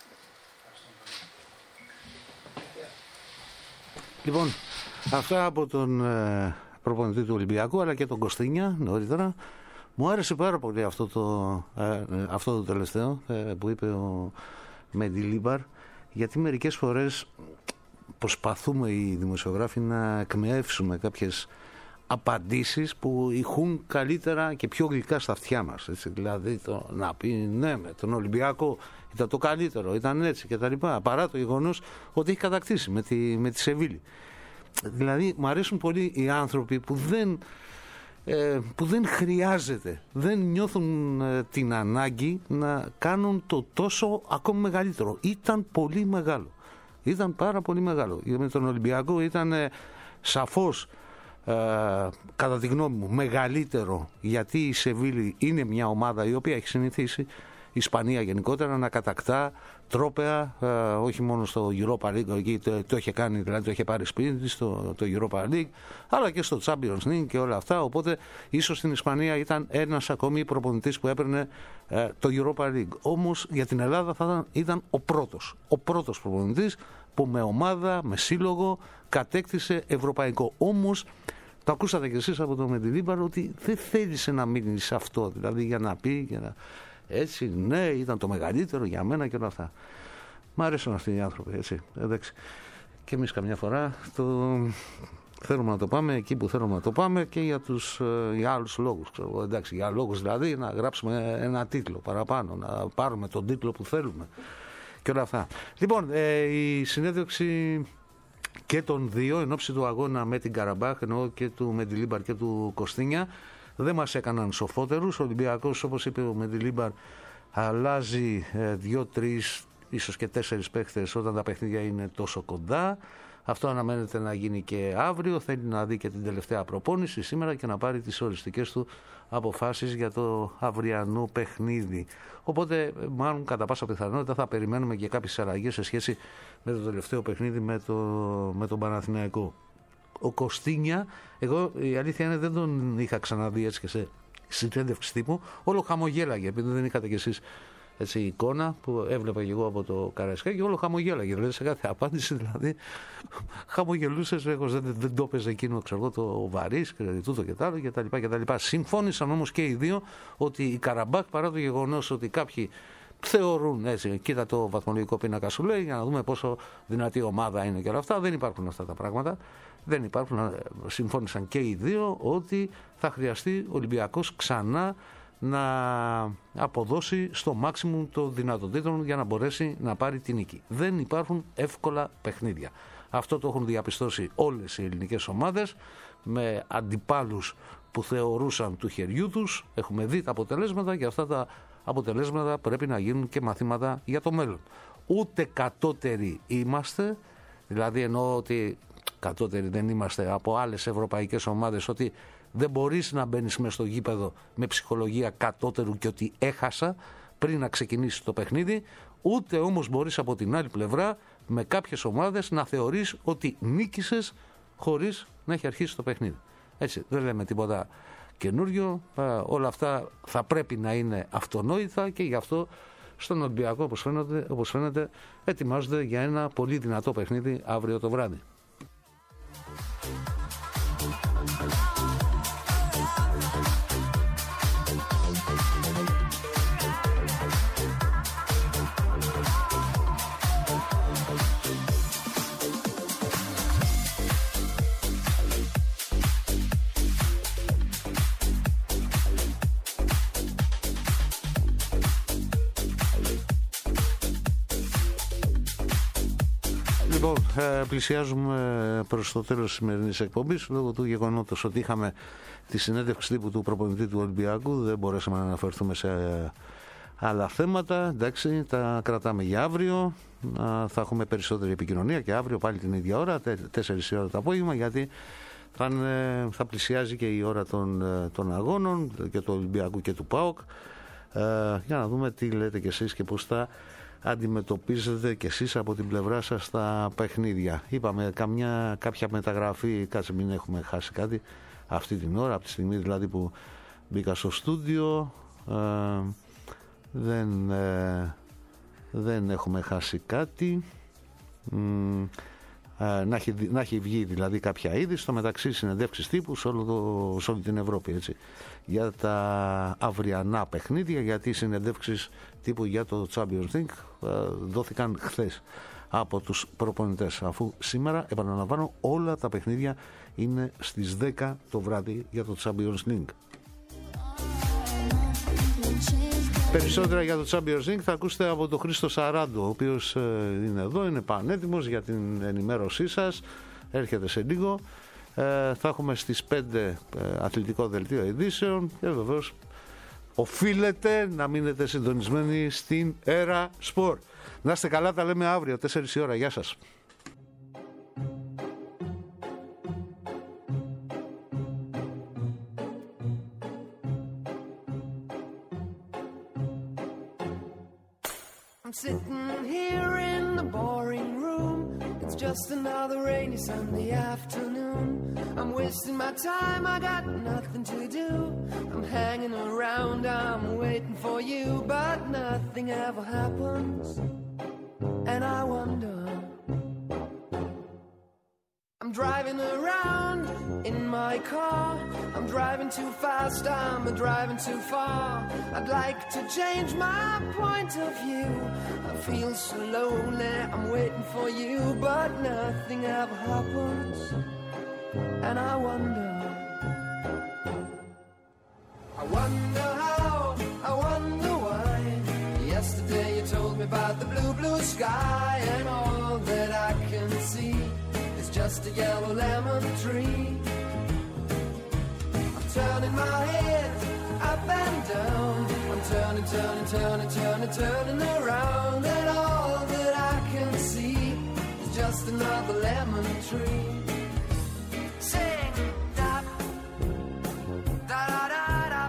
Λοιπόν, αυτά από τον προπονητή του Ολυμπιακού αλλά και τον Κωστίνια νωρίτερα. Μου άρεσε πάρα πολύ αυτό το τελευταίο που είπε ο Mendilibar, γιατί μερικές φορές προσπαθούμε οι δημοσιογράφοι να εκμεύσουμε κάποιες απαντήσεις που ηχούν καλύτερα και πιο γλυκά στα αυτιά μας. Έτσι, δηλαδή να πει ναι, με τον Ολυμπιακό ήταν το καλύτερο, ήταν έτσι και τα λοιπά, παρά το γεγονός ότι έχει κατακτήσει με τη Σεβίλη. Δηλαδή μου αρέσουν πολύ οι άνθρωποι που δεν χρειάζεται, δεν νιώθουν την ανάγκη να κάνουν το τόσο ακόμη μεγαλύτερο. Ήταν πολύ μεγάλο, ήταν πάρα πολύ μεγάλο. Με τον Ολυμπιακό ήταν σαφώς κατά τη γνώμη μου μεγαλύτερο, γιατί η Σεβίλη είναι μια ομάδα η οποία έχει συνηθίσει, η Ισπανία γενικότερα, να κατακτά τρόπαια, όχι μόνο στο Europa League, εκεί το είχε κάνει, δηλαδή το είχε πάρει σπίτι στο Europa League, αλλά και στο Champions League και όλα αυτά. Οπότε ίσως στην Ισπανία ήταν ένας ακόμη προπονητής που έπαιρνε το Europa League. Όμως για την Ελλάδα ήταν ο πρώτος προπονητής που με ομάδα, με σύλλογο κατέκτησε ευρωπαϊκό. Όμως Το ακούσατε κι εσείς από τον Μεντιλίμπαρ ότι δεν θέλησε να μείνει σε αυτό, δηλαδή για να πει έτσι, ναι, ήταν το μεγαλύτερο για μένα και όλα αυτά. Μ' αρέσουν αυτοί οι άνθρωποι, έτσι, εντάξει. Και εμείς καμιά φορά θέλουμε να το πάμε εκεί που θέλουμε να το πάμε και για άλλους λόγους, ξέρω, εντάξει, για λόγους δηλαδή να γράψουμε ένα τίτλο παραπάνω, να πάρουμε τον τίτλο που θέλουμε και όλα αυτά. Λοιπόν, η συνέντευξη και των δύο εν ώψη του αγώνα με την Καραμπάχ, εννοώ και του Μεντιλίμπαρ και του Κωστίνια, δεν μας έκαναν σοφότερους. Ο Ολυμπιακός, όπως είπε ο Μεντιλίμπαρ, αλλάζει 2-3 ίσως και 4 παίχτες όταν τα παιχνίδια είναι τόσο κοντά. Αυτό αναμένεται να γίνει και αύριο. Θέλει να δει και την τελευταία προπόνηση σήμερα και να πάρει τις οριστικές του αποφάσεις για το αυριανό παιχνίδι. Οπότε, μάλλον κατά πάσα πιθανότητα θα περιμένουμε και κάποιες αλλαγές σε σχέση με το τελευταίο παιχνίδι με τον Παναθηναϊκό. Ο Κωστίνια, εγώ η αλήθεια είναι δεν τον είχα ξαναδεί έτσι και σε συνέντευξη τύπου. Όλο χαμογέλαγε, επειδή δεν είχατε κι εσείς έτσι εικόνα που έβλεπα και εγώ από το Καραϊσκάκι και όλο χαμογέλαγε. Δηλαδή σε κάθε απάντηση δηλαδή χαμογελούσες, δεν το έπαιζε εκείνο, ξέρω, το βαρύς και τούτο και τα κτλ. Συμφώνησαν όμως και οι δύο ότι η Καραμπάχ, παρά το γεγονός ότι κάποιοι θεωρούν έτσι, κοίτα το βαθμολογικό πίνακα σου λέει, για να δούμε πόσο δυνατή ομάδα είναι και όλα αυτά, δεν υπάρχουν αυτά τα πράγματα. Δεν υπάρχουν. Συμφώνησαν και οι δύο ότι θα χρειαστεί ο Ολυμπιακός ξανά να αποδώσει στο maximum των δυνατοτήτων για να μπορέσει να πάρει την νίκη. Δεν υπάρχουν εύκολα παιχνίδια. Αυτό το έχουν διαπιστώσει όλες οι ελληνικές ομάδες με αντιπάλους που θεωρούσαν του χεριού τους. Έχουμε δει τα αποτελέσματα και αυτά τα αποτελέσματα πρέπει να γίνουν και μαθήματα για το μέλλον. Ούτε κατώτεροι είμαστε, δηλαδή εννοώ ότι κατώτεροι δεν είμαστε από άλλες ευρωπαϊκές ομάδες, ότι δεν μπορείς να μπαίνεις μέσα στο γήπεδο με ψυχολογία κατώτερου και ότι έχασα πριν να ξεκινήσει το παιχνίδι, ούτε όμως μπορείς από την άλλη πλευρά με κάποιες ομάδες να θεωρείς ότι νίκησες χωρίς να έχει αρχίσει το παιχνίδι. Έτσι, δεν λέμε τίποτα καινούριο, όλα αυτά θα πρέπει να είναι αυτονόητα και γι' αυτό στον Ολυμπιακό, όπως φαίνεται, ετοιμάζονται για ένα πολύ δυνατό παιχνίδι αύριο το βράδυ. Λοιπόν, πλησιάζουμε προς το τέλος της σημερινής εκπομπής λόγω του γεγονότος ότι είχαμε τη συνέντευξη τύπου του προπονητή του Ολυμπιακού. Δεν μπορέσαμε να αναφερθούμε σε άλλα θέματα. Εντάξει, τα κρατάμε για αύριο. Θα έχουμε περισσότερη επικοινωνία και αύριο πάλι την ίδια ώρα, 4 η ώρα το απόγευμα, γιατί θα πλησιάζει και η ώρα των αγώνων και του Ολυμπιακού και του ΠΑΟΚ, για να δούμε τι λέτε κι εσείς και πώς θα αντιμετωπίζετε κι εσείς από την πλευρά σας τα παιχνίδια. Είπαμε κάποια μεταγραφή, κάτσε μην έχουμε χάσει κάτι αυτή την ώρα, από τη στιγμή δηλαδή που μπήκα στο στούντιο, δεν έχουμε χάσει κάτι. Να έχει βγει δηλαδή κάποια είδηση, στο μεταξύ συνεντεύξεις τύπου σε όλη την Ευρώπη, έτσι, για τα αυριανά παιχνίδια, γιατί οι συνεντεύξεις τύπου για το Champions League δόθηκαν χθες από τους προπονητές, αφού σήμερα, επαναλαμβάνω, όλα τα παιχνίδια είναι στις 10 το βράδυ για το Champions League. Περισσότερα για το Champions League θα ακούσετε από τον Χρήστο Σαράντο, ο οποίος είναι εδώ, είναι πανέτοιμος για την ενημέρωσή σας, έρχεται σε λίγο. Θα έχουμε στις 5 αθλητικό δελτίο ειδήσεων και βεβαίως οφείλετε να μείνετε συντονισμένοι στην Έρα Σπορ. Να είστε καλά, τα λέμε αύριο 4 η ώρα. Γεια σας. I'm sitting here in the boring room. It's just another rainy Sunday afternoon. I'm wasting my time, I got nothing to do. I'm hanging around, I'm waiting for you, but nothing ever happens. And I wonder, I'm I'm driving around in my car. I'm driving too fast, I'm driving too far. I'd like to change my point of view. I feel so lonely, I'm waiting for you, but nothing ever happens. And I wonder how, I wonder why. Yesterday you told me about the blue, blue sky, and all that I can see is just a yellow lemon tree. I'm turning my head up and down. I'm turning, turning, turning, turning, turning around, and all that I can see is just another lemon tree. Sing, da, da, da, da.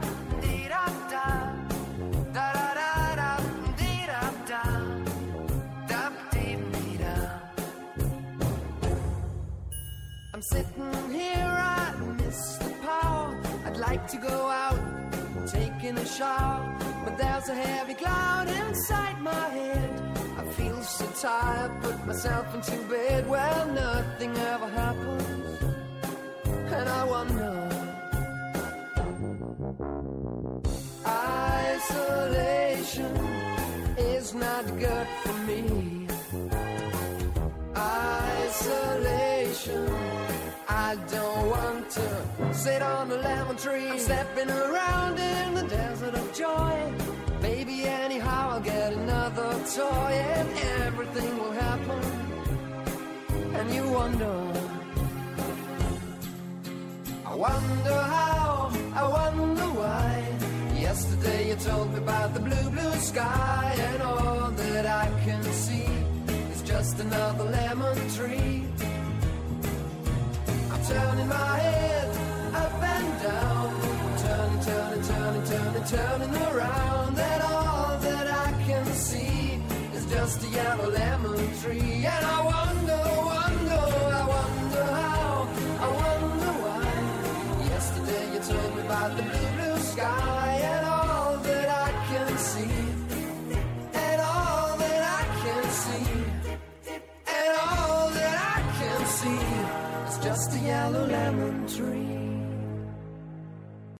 I'm sitting here, I miss the power. I'd like to go out, taking a shower, but there's a heavy cloud inside my head. I feel so tired, put myself into bed. Well, nothing ever happens, and I wonder. Isolation is not good for me. Isolation, I don't want to sit on a lemon tree. I'm stepping around in the desert of joy. Maybe anyhow I'll get another toy, and everything will happen. And you wonder, I wonder how, I wonder why. Yesterday you told me about the blue, blue sky, and all that I can see is just another lemon tree. I'm turning my head up and down. I'm turning, turning, turning, turning, turning around, and all that I can see is just a yellow lemon tree. And I wonder, wonder, I wonder how, I wonder why. Yesterday you told me about the blue, blue sky, and all that I can see